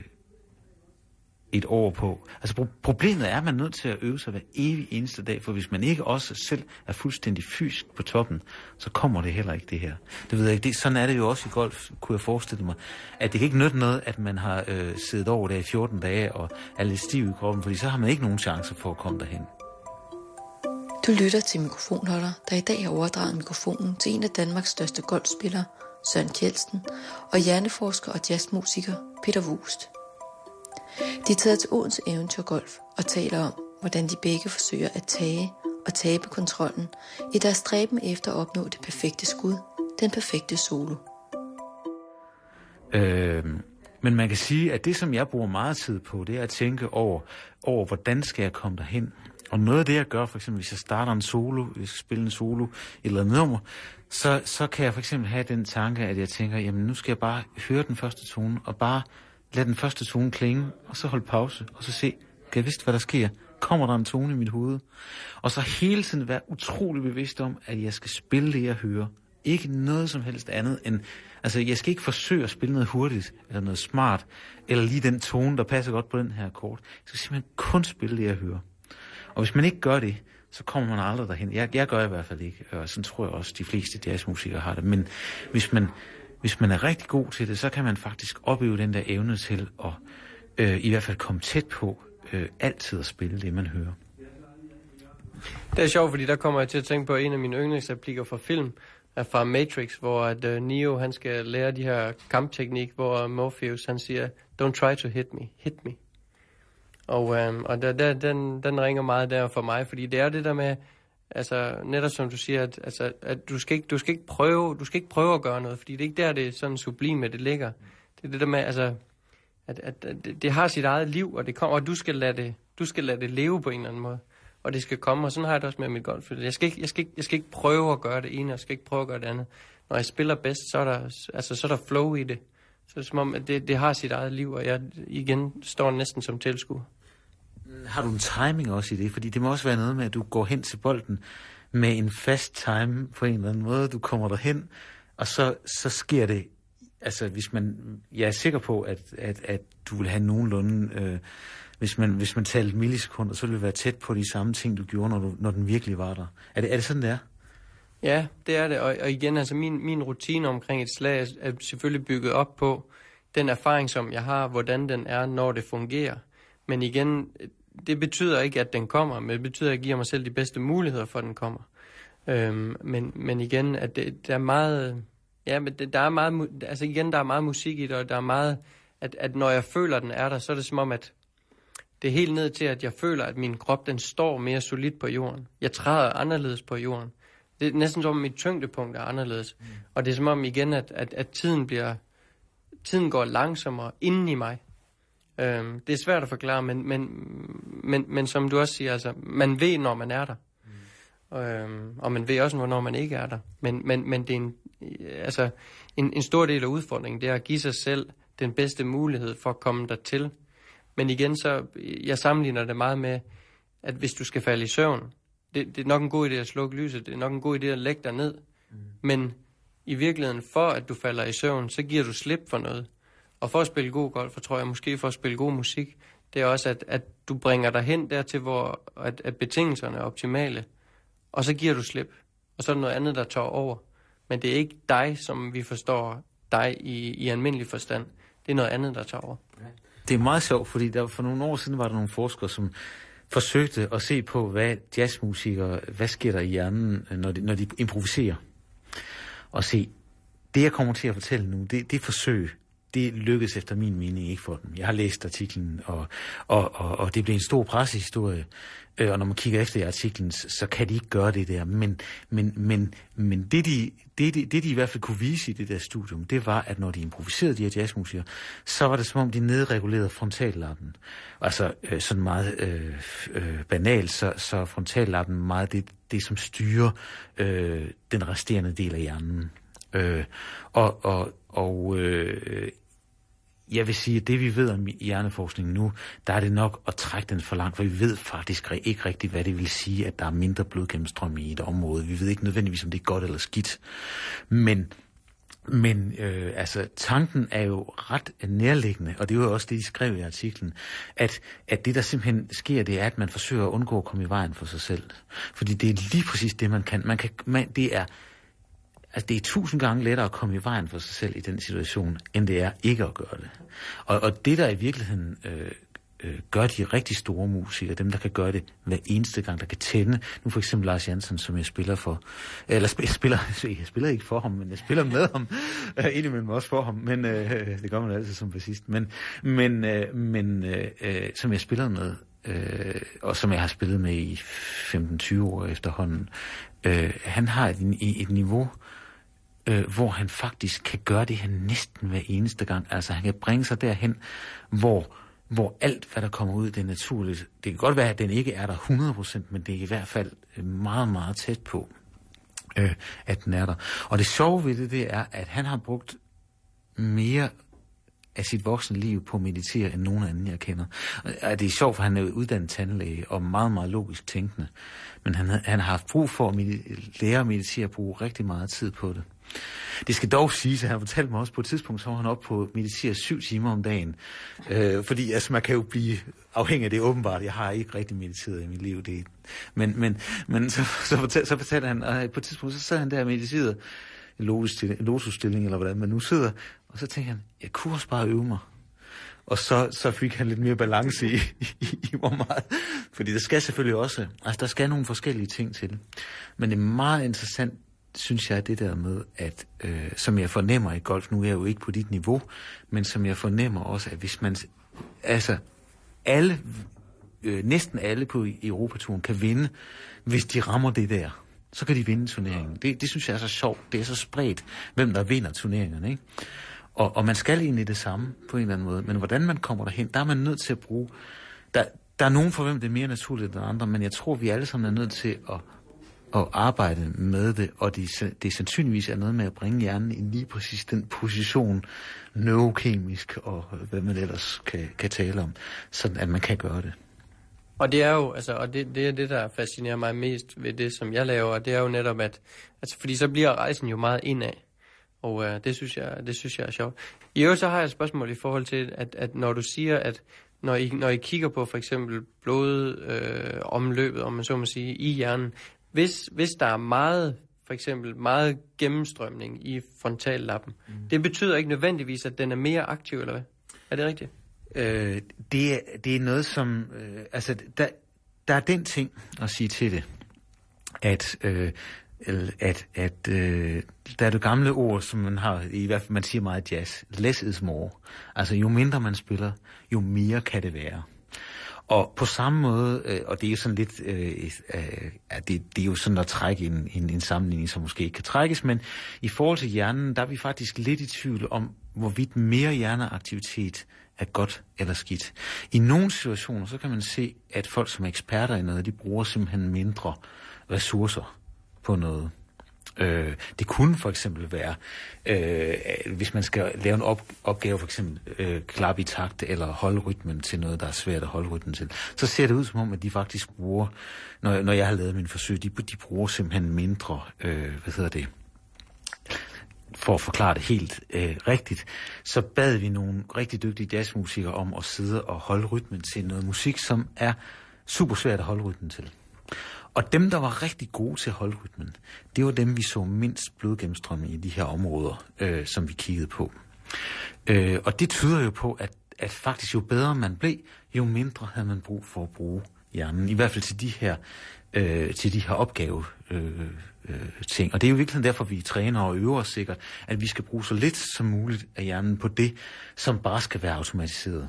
et år på. Altså problemet er, at man er nødt til at øve sig hver evig eneste dag, for hvis man ikke også selv er fuldstændig fysisk på toppen, så kommer det heller ikke det her. Det ved jeg ikke. Sådan er det jo også i golf, kunne jeg forestille mig. At det kan ikke nytte noget, at man har siddet over der i 14 dage og er lidt stiv i kroppen, fordi så har man ikke nogen chance for at komme derhen. Du lytter til Mikrofonholder, der i dag har overdraget mikrofonen til en af Danmarks største golfspillere, Søren Kjeldsen, og hjerneforsker og jazzmusiker, Peter Vuust. De er taget til Odense Eventyrgolf og taler om, hvordan de begge forsøger at tage og tabe kontrollen i deres stræben efter at opnå det perfekte skud, den perfekte solo. Men man kan sige, at det, som jeg bruger meget tid på, det er at tænke over hvordan skal jeg komme derhen. Og noget af det, jeg gør, for eksempel hvis jeg starter en solo, hvis jeg skal spille en solo eller et nummer, så kan jeg for eksempel have den tanke, at jeg tænker, jamen nu skal jeg bare høre den første tone, og bare lad den første tone klinge, og så holde pause, og så se, kan jeg vidste, hvad der sker? Kommer der en tone i mit hoved? Og så hele tiden være utrolig bevidst om, at jeg skal spille det, jeg hører. Ikke noget som helst andet end... Altså, jeg skal ikke forsøge at spille noget hurtigt, eller noget smart, eller lige den tone, der passer godt på den her akkord. Jeg skal simpelthen kun spille det, jeg hører. Og hvis man ikke gør det, så kommer man aldrig derhen. Jeg gør i hvert fald ikke, og sådan tror jeg også, de fleste jazzmusikere har det. Men hvis man er rigtig god til det, så kan man faktisk opleve den der evne til at i hvert fald komme tæt på altid at spille det, man hører. Det er sjovt, fordi der kommer jeg til at tænke på en af mine yndlingsreplikker fra film, er fra Matrix, hvor at Neo han skal lære de her kampteknik, hvor Morpheus han siger, don't try to hit me, hit me. Og den ringer meget der for mig, fordi det er det der med, altså netop som du siger, at du skal ikke prøve at gøre noget, fordi det er ikke der, det er sådan sublime, det ligger. Det er det der med, altså, at det har sit eget liv, og det kommer, og du skal lade det leve på en eller anden måde, og det skal komme, og sådan har jeg det også med mit golf. Jeg skal ikke prøve at gøre det ene, og jeg skal ikke prøve at gøre det andet. Når jeg spiller bedst, så er der flow i det. Så det er som om, at det har sit eget liv, og jeg igen står næsten som tilskuer. Har du en timing også i det? Fordi det må også være noget med, at du går hen til bolden med en fast time på en eller anden måde. Du kommer derhen, og så sker det. Altså, jeg er sikker på, at du vil have nogenlunde... Hvis man talte millisekunder, så ville det være tæt på de samme ting, du gjorde, når den virkelig var der. Er det sådan, det er? Ja, det er det. Og igen, altså min rutine omkring et slag er selvfølgelig bygget op på den erfaring, som jeg har, hvordan den er, når det fungerer. Men igen, det betyder ikke, at den kommer, men det betyder, at jeg giver mig selv de bedste muligheder for, at den kommer. Men igen, at der er meget... Ja, men der er meget... Altså igen, der er meget musik i det, og der er meget... At når jeg føler, at den er der, så er det som om, at det er helt ned til, at jeg føler, at min krop, den står mere solidt på jorden. Jeg træder anderledes på jorden. Det er næsten som om mit tyngdepunkt er anderledes. Og det er som om igen, at tiden går langsommere inden i mig. Det er svært at forklare, men som du også siger, altså, man ved, når man er der. Og man ved også, hvornår man ikke er der. Men det er en stor del af udfordringen, det er at give sig selv den bedste mulighed for at komme dertil. Men igen, så jeg sammenligner det meget med, at hvis du skal falde i søvn, det er nok en god idé at slukke lyset, det er nok en god idé at lægge dig ned. Men i virkeligheden, for at du falder i søvn, så giver du slip for noget. Og for at spille god golf, tror jeg måske for at spille god musik, det er også, at du bringer dig hen dertil, hvor at betingelserne er optimale. Og så giver du slip. Og så er der noget andet, der tager over. Men det er ikke dig, som vi forstår dig i almindelig forstand. Det er noget andet, der tager over. Det er meget sjovt, fordi for nogle år siden var der nogle forskere, som forsøgte at se på, hvad sker der i hjernen, når de improviserer. Og se, det jeg kommer til at fortælle nu, det forsøg, det lykkedes efter min mening ikke for dem. Jeg har læst artiklen, og det blev en stor pressehistorie. Og når man kigger efter i artiklen, så kan de ikke gøre det der. Men det de i hvert fald kunne vise i det der studium, det var, at når de improviserede de her jazzmusikere, så var det som om de nedregulerede frontallappen. Altså sådan meget banalt, så frontallappen meget det som styrer den resterende del af hjernen. Jeg vil sige, at det vi ved om hjerneforskning nu, der er det nok at trække den for langt, for vi ved faktisk ikke rigtigt, hvad det vil sige, at der er mindre blodgennemstrøm i et område. Vi ved ikke nødvendigvis, om det er godt eller skidt. Men tanken er jo ret nærliggende, og det er jo også det, de skrev i artiklen, at det, der simpelthen sker, det er, at man forsøger at undgå at komme i vejen for sig selv. Fordi det er lige præcis det, man kan. Det er 1000 gange lettere at komme i vejen for sig selv i den situation, end det er ikke at gøre det. Og det, der i virkeligheden gør de rigtig store musikere, dem, der kan gøre det hver eneste gang, der kan tænde. Nu for eksempel Lars Jansen, som jeg spiller for. Eller jeg spiller ikke for ham, men jeg spiller med ham. Indimellem også for ham, men det gør man altid som bassist. Men som jeg spiller med, og som jeg har spillet med i 15-20 år efterhånden, han har et niveau, hvor han faktisk kan gøre det her næsten hver eneste gang. Altså han kan bringe sig derhen, hvor alt, hvad der kommer ud, det er naturligt. Det kan godt være, at den ikke er der 100%, men det er i hvert fald meget, meget tæt på, at den er der. Og det sjove ved det er, at han har brugt mere af sit voksne liv på at meditere, end nogen anden, jeg kender. Og det er sjovt, for han er uddannet tandlæge og meget, meget logisk tænkende. Men han har haft brug for at lære at meditere og bruge rigtig meget tid på det. Det skal dog siges, at han fortalte mig også på et tidspunkt, så var han oppe på at meditere 7 timer om dagen. Fordi altså, man kan jo blive afhængig af det åbenbart. Jeg har ikke rigtig mediteret i mit liv. Men så fortalte han, at på et tidspunkt, så sad han der og mediterede en lotusstilling, eller hvordan man nu sidder. Og så tænkte han, jeg kunne også bare øve mig. Og så fik han lidt mere balance i hvor meget. Fordi der skal selvfølgelig også, altså der skal nogle forskellige ting til. Men det er meget interessant, synes jeg, det der med, at som jeg fornemmer i golf, nu er jeg jo ikke på dit niveau, men som jeg fornemmer også, at hvis man, altså alle, næsten alle på Europaturen kan vinde, hvis de rammer det der. Så kan de vinde turneringen. Det synes jeg er så sjovt. Det er så spredt, hvem der vinder turneringerne, ikke? Og man skal egentlig det samme på en eller anden måde. Men hvordan man kommer derhen, der er man nødt til at bruge. Der er nogen for hvem det er mere naturligt end andre, men jeg tror, vi alle sammen er nødt til at arbejde med det, og det sandsynligvis er noget med at bringe hjernen i lige præcis den position, neurokemisk og hvad man ellers kan tale om, sådan at man kan gøre det. Og det er jo, altså, og det er det, der fascinerer mig mest ved det, som jeg laver, det er jo netop, at, altså, fordi så bliver rejsen jo meget indad, og det synes jeg er sjovt. I øvrigt så har jeg et spørgsmål i forhold til, at når du siger, at når I kigger på for eksempel blodomløbet, om man så må sige, i hjernen, hvis der er meget, for eksempel meget gennemstrømning i frontallappen, det betyder ikke nødvendigvis, at den er mere aktiv, eller hvad? Er det rigtigt? Det er noget som, altså der er den ting at sige til det, at der er det gamle ord, som man har, i hvert fald man siger meget jazz, less is more. Altså jo mindre man spiller, jo mere kan det være. Og på samme måde, og det er jo sådan lidt, det er jo sådan at trække en sammenligning, som måske ikke kan trækkes, men i forhold til hjernen, der er vi faktisk lidt i tvivl om, hvorvidt mere hjerneaktivitet er godt eller skidt. I nogle situationer, så kan man se, at folk, som er eksperter i noget, de bruger simpelthen mindre ressourcer på noget. Det kunne for eksempel være, hvis man skal lave en opgave, for eksempel klappe i takt eller holde rytmen til noget, der er svært at holde rytmen til, så ser det ud som om, at de faktisk bruger, når jeg har lavet mine forsøg, de bruger simpelthen mindre, for at forklare det helt rigtigt, så bad vi nogle rigtig dygtige jazzmusikere om at sidde og holde rytmen til noget musik, som er super svært at holde rytmen til. Og dem, der var rigtig gode til at holde rytmen, det var dem, vi så mindst blodgennemstrømning i de her områder, som vi kiggede på. Og det tyder jo på, at faktisk jo bedre man blev, jo mindre havde man brug for at bruge hjernen, i hvert fald til de her opgave ting. Og det er jo virkelig derfor, vi træner og øver os sikkert, at vi skal bruge så lidt som muligt af hjernen på det, som bare skal være automatiseret.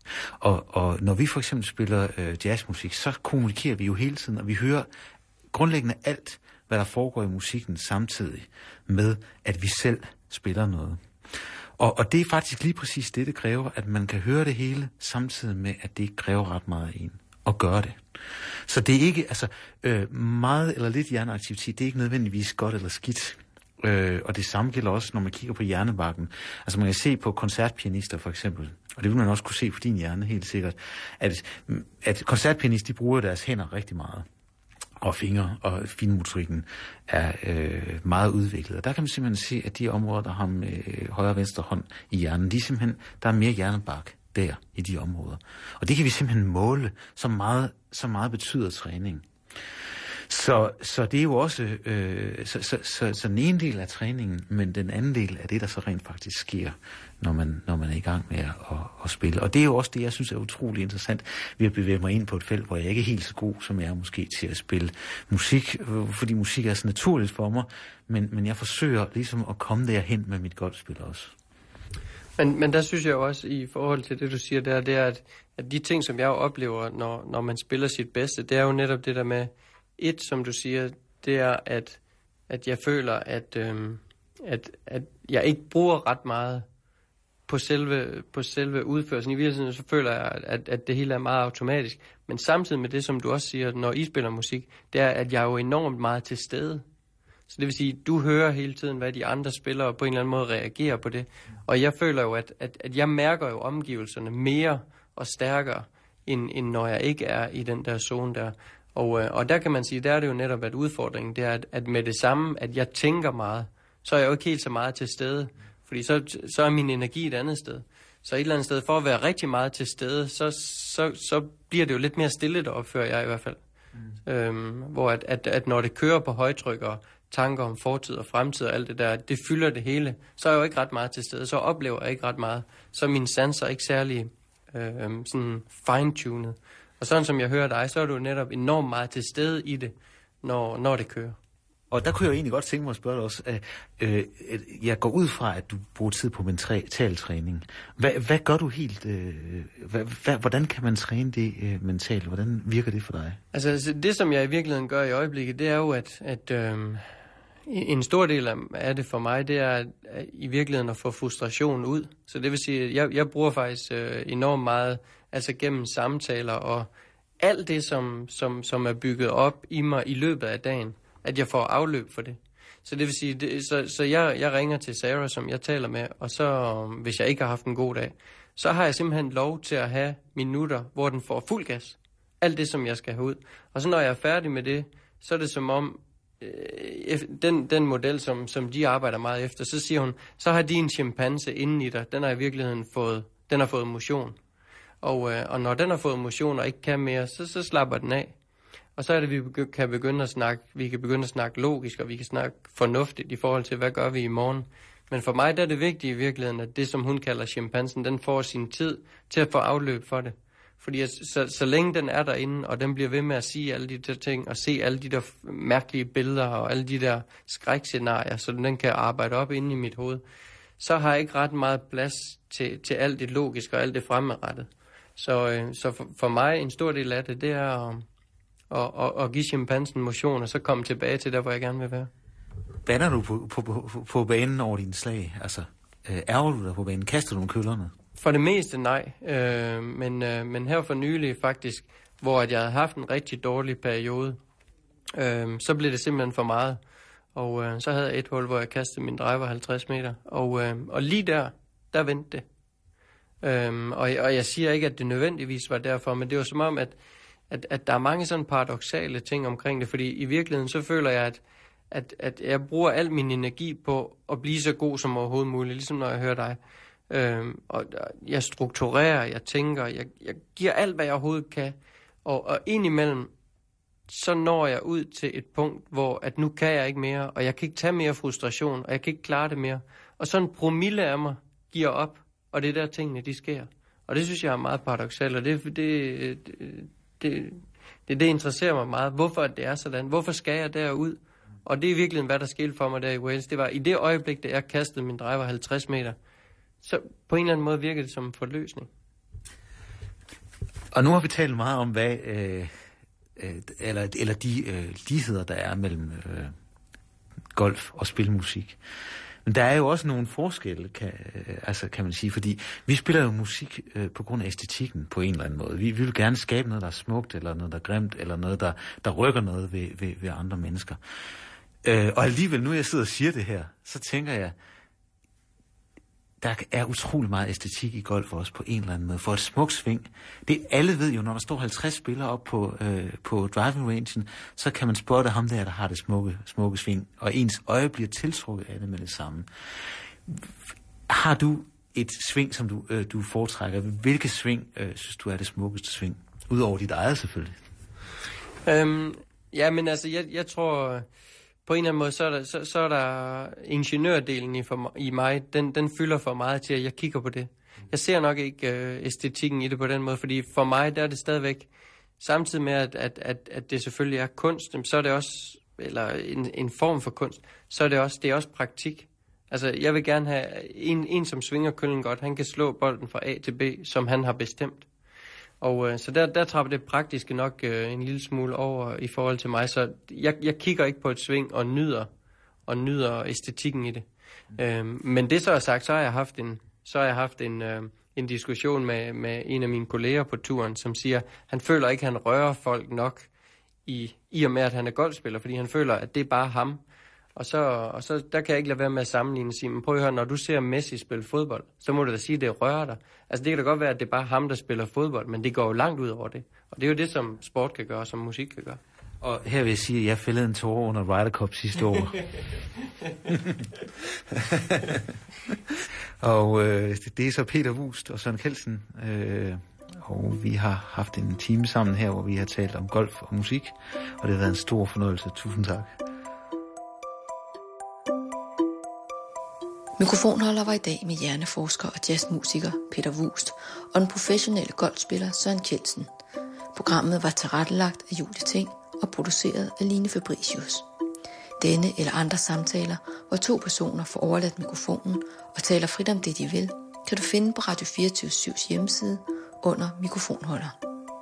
Og når vi for eksempel spiller jazzmusik, så kommunikerer vi jo hele tiden, og vi hører grundlæggende alt, hvad der foregår i musikken, samtidig med, at vi selv spiller noget. Og det er faktisk lige præcis det kræver, at man kan høre det hele, samtidig med, at det ikke kræver ret meget af en at gøre det. Så det er ikke, meget eller lidt hjerneaktivitet, det er ikke nødvendigvis godt eller skidt. Og det samme gælder også, når man kigger på hjernebarken. Altså man kan se på koncertpianister for eksempel, og det vil man også kunne se på din hjerne helt sikkert, at koncertpianister, de bruger deres hænder rigtig meget. Og fingre og finmotorikken er meget udviklet. Og der kan man simpelthen se, at de områder, der har med højre og venstre hånd i hjernen, de simpelthen, der er mere hjernebark der i de områder. Og det kan vi simpelthen måle, så meget betyder træning. Så det er jo også så den ene del af træningen, men den anden del af det, der så rent faktisk sker, når man er i gang med at spille. Og det er jo også det, jeg synes er utrolig interessant ved at bevæge mig ind på et felt, hvor jeg ikke er helt så god, som jeg er måske til at spille musik, fordi musik er så naturligt for mig, men jeg forsøger ligesom at komme derhen med mit golfspil også. Men der synes jeg jo også, i forhold til det, du siger der, det er, at de ting, som jeg jo oplever, når man spiller sit bedste, det er jo netop det der med, som du siger, det er, at jeg føler, at jeg ikke bruger ret meget på selve udførelsen. I virkeligheden så føler jeg, at det hele er meget automatisk. Men samtidig med det, som du også siger, når I spiller musik, det er, at jeg er jo enormt meget til stede. Så det vil sige, at du hører hele tiden, hvad de andre spiller, og på en eller anden måde reagerer på det. Og jeg føler jo, at jeg mærker jo omgivelserne mere og stærkere, end når jeg ikke er i den der zone der. Og der kan man sige, der er det jo netop, at udfordringen, det er, at med det samme, at jeg tænker meget, så er jeg jo ikke helt så meget til stede. Fordi så er min energi et andet sted. Så et eller andet sted, for at være rigtig meget til stede, så bliver det jo lidt mere stille deroppe, før jeg i hvert fald. Hvor at når det kører på højtryk og tanker om fortid og fremtid og alt det der, det fylder det hele, så er jeg jo ikke ret meget til stede. Så oplever jeg ikke ret meget. Så er mine sanser ikke særlig sådan fine-tunet. Og sådan som jeg hører dig, så er du netop enormt meget til stede i det, når det kører. Og der kunne jeg jo egentlig godt tænke mig at spørge dig også. Jeg går ud fra, at du bruger tid på mentaltræning. Hvad gør du helt? Hvordan kan man træne det mentalt? Hvordan virker det for dig? Altså det, som jeg i virkeligheden gør i øjeblikket, det er jo, at en stor del af det for mig, det er at i virkeligheden at få frustrationen ud. Så det vil sige, at jeg bruger faktisk enormt meget, altså gennem samtaler og alt det, som er bygget op i mig i løbet af dagen, at jeg får afløb for det. Så det vil sige, så jeg ringer til Sarah, som jeg taler med, og så, hvis jeg ikke har haft en god dag, så har jeg simpelthen lov til at have minutter, hvor den får fuld gas. Alt det, som jeg skal have ud. Og så når jeg er færdig med det, så er det som om, den model, som de arbejder meget efter, så siger hun, så har de en chimpanse inden i dig, den har i virkeligheden fået motion. Og når den har fået motion og ikke kan mere, så slapper den af. Og så er det, vi kan begynde at snakke logisk, og vi kan snakke fornuftigt i forhold til, hvad gør vi i morgen. Men for mig der er det vigtigt i virkeligheden, at det, som hun kalder chimpansen, den får sin tid til at få afløb for det. Fordi så længe den er derinde, og den bliver ved med at sige alle de der ting, og se alle de der mærkelige billeder, og alle de der skrækscenarier, så den kan arbejde op inde i mit hoved, så har jeg ikke ret meget plads til alt det logiske og alt det fremadrettet. Så for mig, en stor del af det, det er at give chimpansen motion, og så komme tilbage til der, hvor jeg gerne vil være. Bander du på banen over dine slag? Altså, ærger du dig på banen? Kaster du køllerne? For det meste nej, men her for nylig faktisk, hvor at jeg havde haft en rigtig dårlig periode, så blev det simpelthen for meget. Og så havde jeg et hul, hvor jeg kastede min driver 50 meter, og lige der vendte det. Og jeg siger ikke, at det nødvendigvis var derfor, men det var som om, at der er mange sådan paradoksale ting omkring det, fordi i virkeligheden så føler jeg, at jeg bruger al min energi på at blive så god som overhovedet muligt, ligesom når jeg hører dig. Og jeg strukturerer, jeg tænker, jeg giver alt, hvad jeg overhovedet kan, og indimellem, så når jeg ud til et punkt, hvor at nu kan jeg ikke mere, og jeg kan ikke tage mere frustration, og jeg kan ikke klare det mere. Og sådan en promille af mig giver op, og det er der tingene, de sker. Og det synes jeg er meget paradoksalt, og det Det interesserer mig meget. Hvorfor det er sådan? Hvorfor skal jeg derud? Og det er virkelig, hvad der skete for mig der i Wales. Det var i det øjeblik, da jeg kastede min driver 50 meter, så på en eller anden måde virkede det som en forløsning. Og nu har vi talt meget om, hvad eller de ligheder, der er mellem golf og spilmusik. Men der er jo også nogle forskelle, kan man sige, fordi vi spiller jo musik på grund af æstetikken på en eller anden måde. Vi vil gerne skabe noget, der er smukt, eller noget, der er grimt, eller noget, der rykker noget ved andre mennesker. Og alligevel, nu jeg sidder og siger det her, så tænker jeg, der er utrolig meget æstetik i golf også på en eller anden måde. For et smukt sving. Det alle ved jo, når der står 50 spillere op på driving rangen, så kan man spotte ham der har det smukke sving. Og ens øje bliver tiltrukket af det med det samme. Har du et sving, som du foretrækker? Hvilket sving synes du er det smukkeste sving? Udover dit eget selvfølgelig. Ja, men altså, jeg tror... På en eller anden måde, så er der ingeniørdelen i mig, den fylder for meget til, at jeg kigger på det. Jeg ser nok ikke æstetikken i det på den måde, fordi for mig, der er det stadigvæk, samtidig med, at det selvfølgelig er kunst, så er det også, eller en form for kunst, så er det er også praktik. Altså, jeg vil gerne have en som svinger køllen godt, han kan slå bolden fra A til B, som han har bestemt. Og så der trapper det praktiske nok en lille smule over i forhold til mig, så jeg kigger ikke på et sving og nyder æstetikken i det. Men det så er sagt, så har jeg haft en diskussion med en af mine kolleger på turen, som siger, han føler ikke, han rører folk nok i og med, at han er golfspiller, fordi han føler, at det er bare ham. Og så der kan jeg ikke lade være med at sammenligne og sige, men prøv at høre, når du ser Messi spille fodbold, så må du da sige, at det rører dig. Altså det kan da godt være, at det er bare ham, der spiller fodbold, men det går jo langt ud over det. Og det er jo det, som sport kan gøre, som musik kan gøre. Og her vil jeg sige, at jeg fældede en tårer under Ryder Cup sidste år. Og det er så Peter Vuust og Søren Kjeldsen. Og vi har haft en time sammen her, hvor vi har talt om golf og musik. Og det har været en stor fornøjelse. Tusind tak. Mikrofonholder var i dag med hjerneforsker og jazzmusiker Peter Vuust og den professionelle golfspiller Søren Kjeldsen. Programmet var tilrettelagt af Julie Ting og produceret af Line Fabricius. Denne eller andre samtaler, hvor 2 personer får overladt mikrofonen og taler frit om det, de vil, kan du finde på Radio 24/7's hjemmeside under mikrofonholder.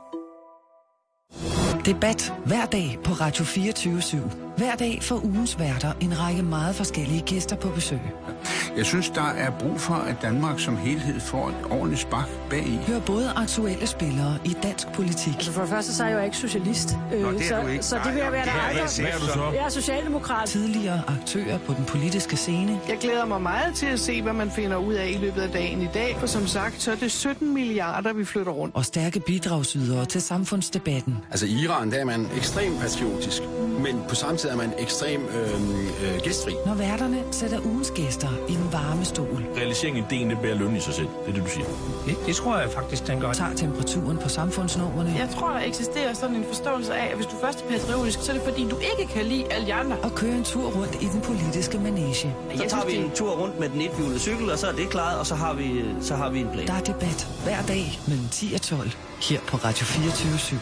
Debat hver dag på Radio 24/7. Hver dag får ugens værter en række meget forskellige gæster på besøg. Jeg synes, der er brug for, at Danmark som helhed får et ordentligt spark bagi. Hør både aktuelle spillere i dansk politik. Altså for det første, så er jeg jo ikke socialist. Så det vil jeg være der aldrig. Jeg er socialdemokrat. Tidligere aktører på den politiske scene. Jeg glæder mig meget til at se, hvad man finder ud af i løbet af dagen i dag. For som sagt, så er det 17 milliarder, vi flytter rundt. Og stærke bidragsydere til samfundsdebatten. Altså i Iran, der er man ekstremt patriotisk, men på samme tid er man ekstremt gæstfri. Når værterne sætter ugens gæster i den varme stol. Realiseringen af ideen, det bærer løn i sig selv. Det er det, du siger. Det tror jeg faktisk, den gør. Tager temperaturen på samfundsnormerne. Jeg tror, der eksisterer sådan en forståelse af, at hvis du først er patriotisk, så er det fordi, du ikke kan lide alle de andre. Og kører en tur rundt i den politiske manege. Så tager vi en tur rundt med den ethjulede cykel, og så er det klaret, og så har vi en plan. Der er debat hver dag mellem 10 og 12 her på Radio 24/7.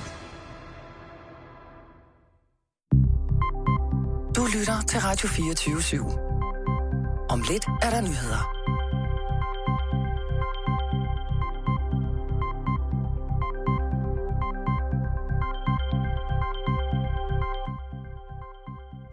Du lytter til Radio 24/7. Om lidt er der nyheder.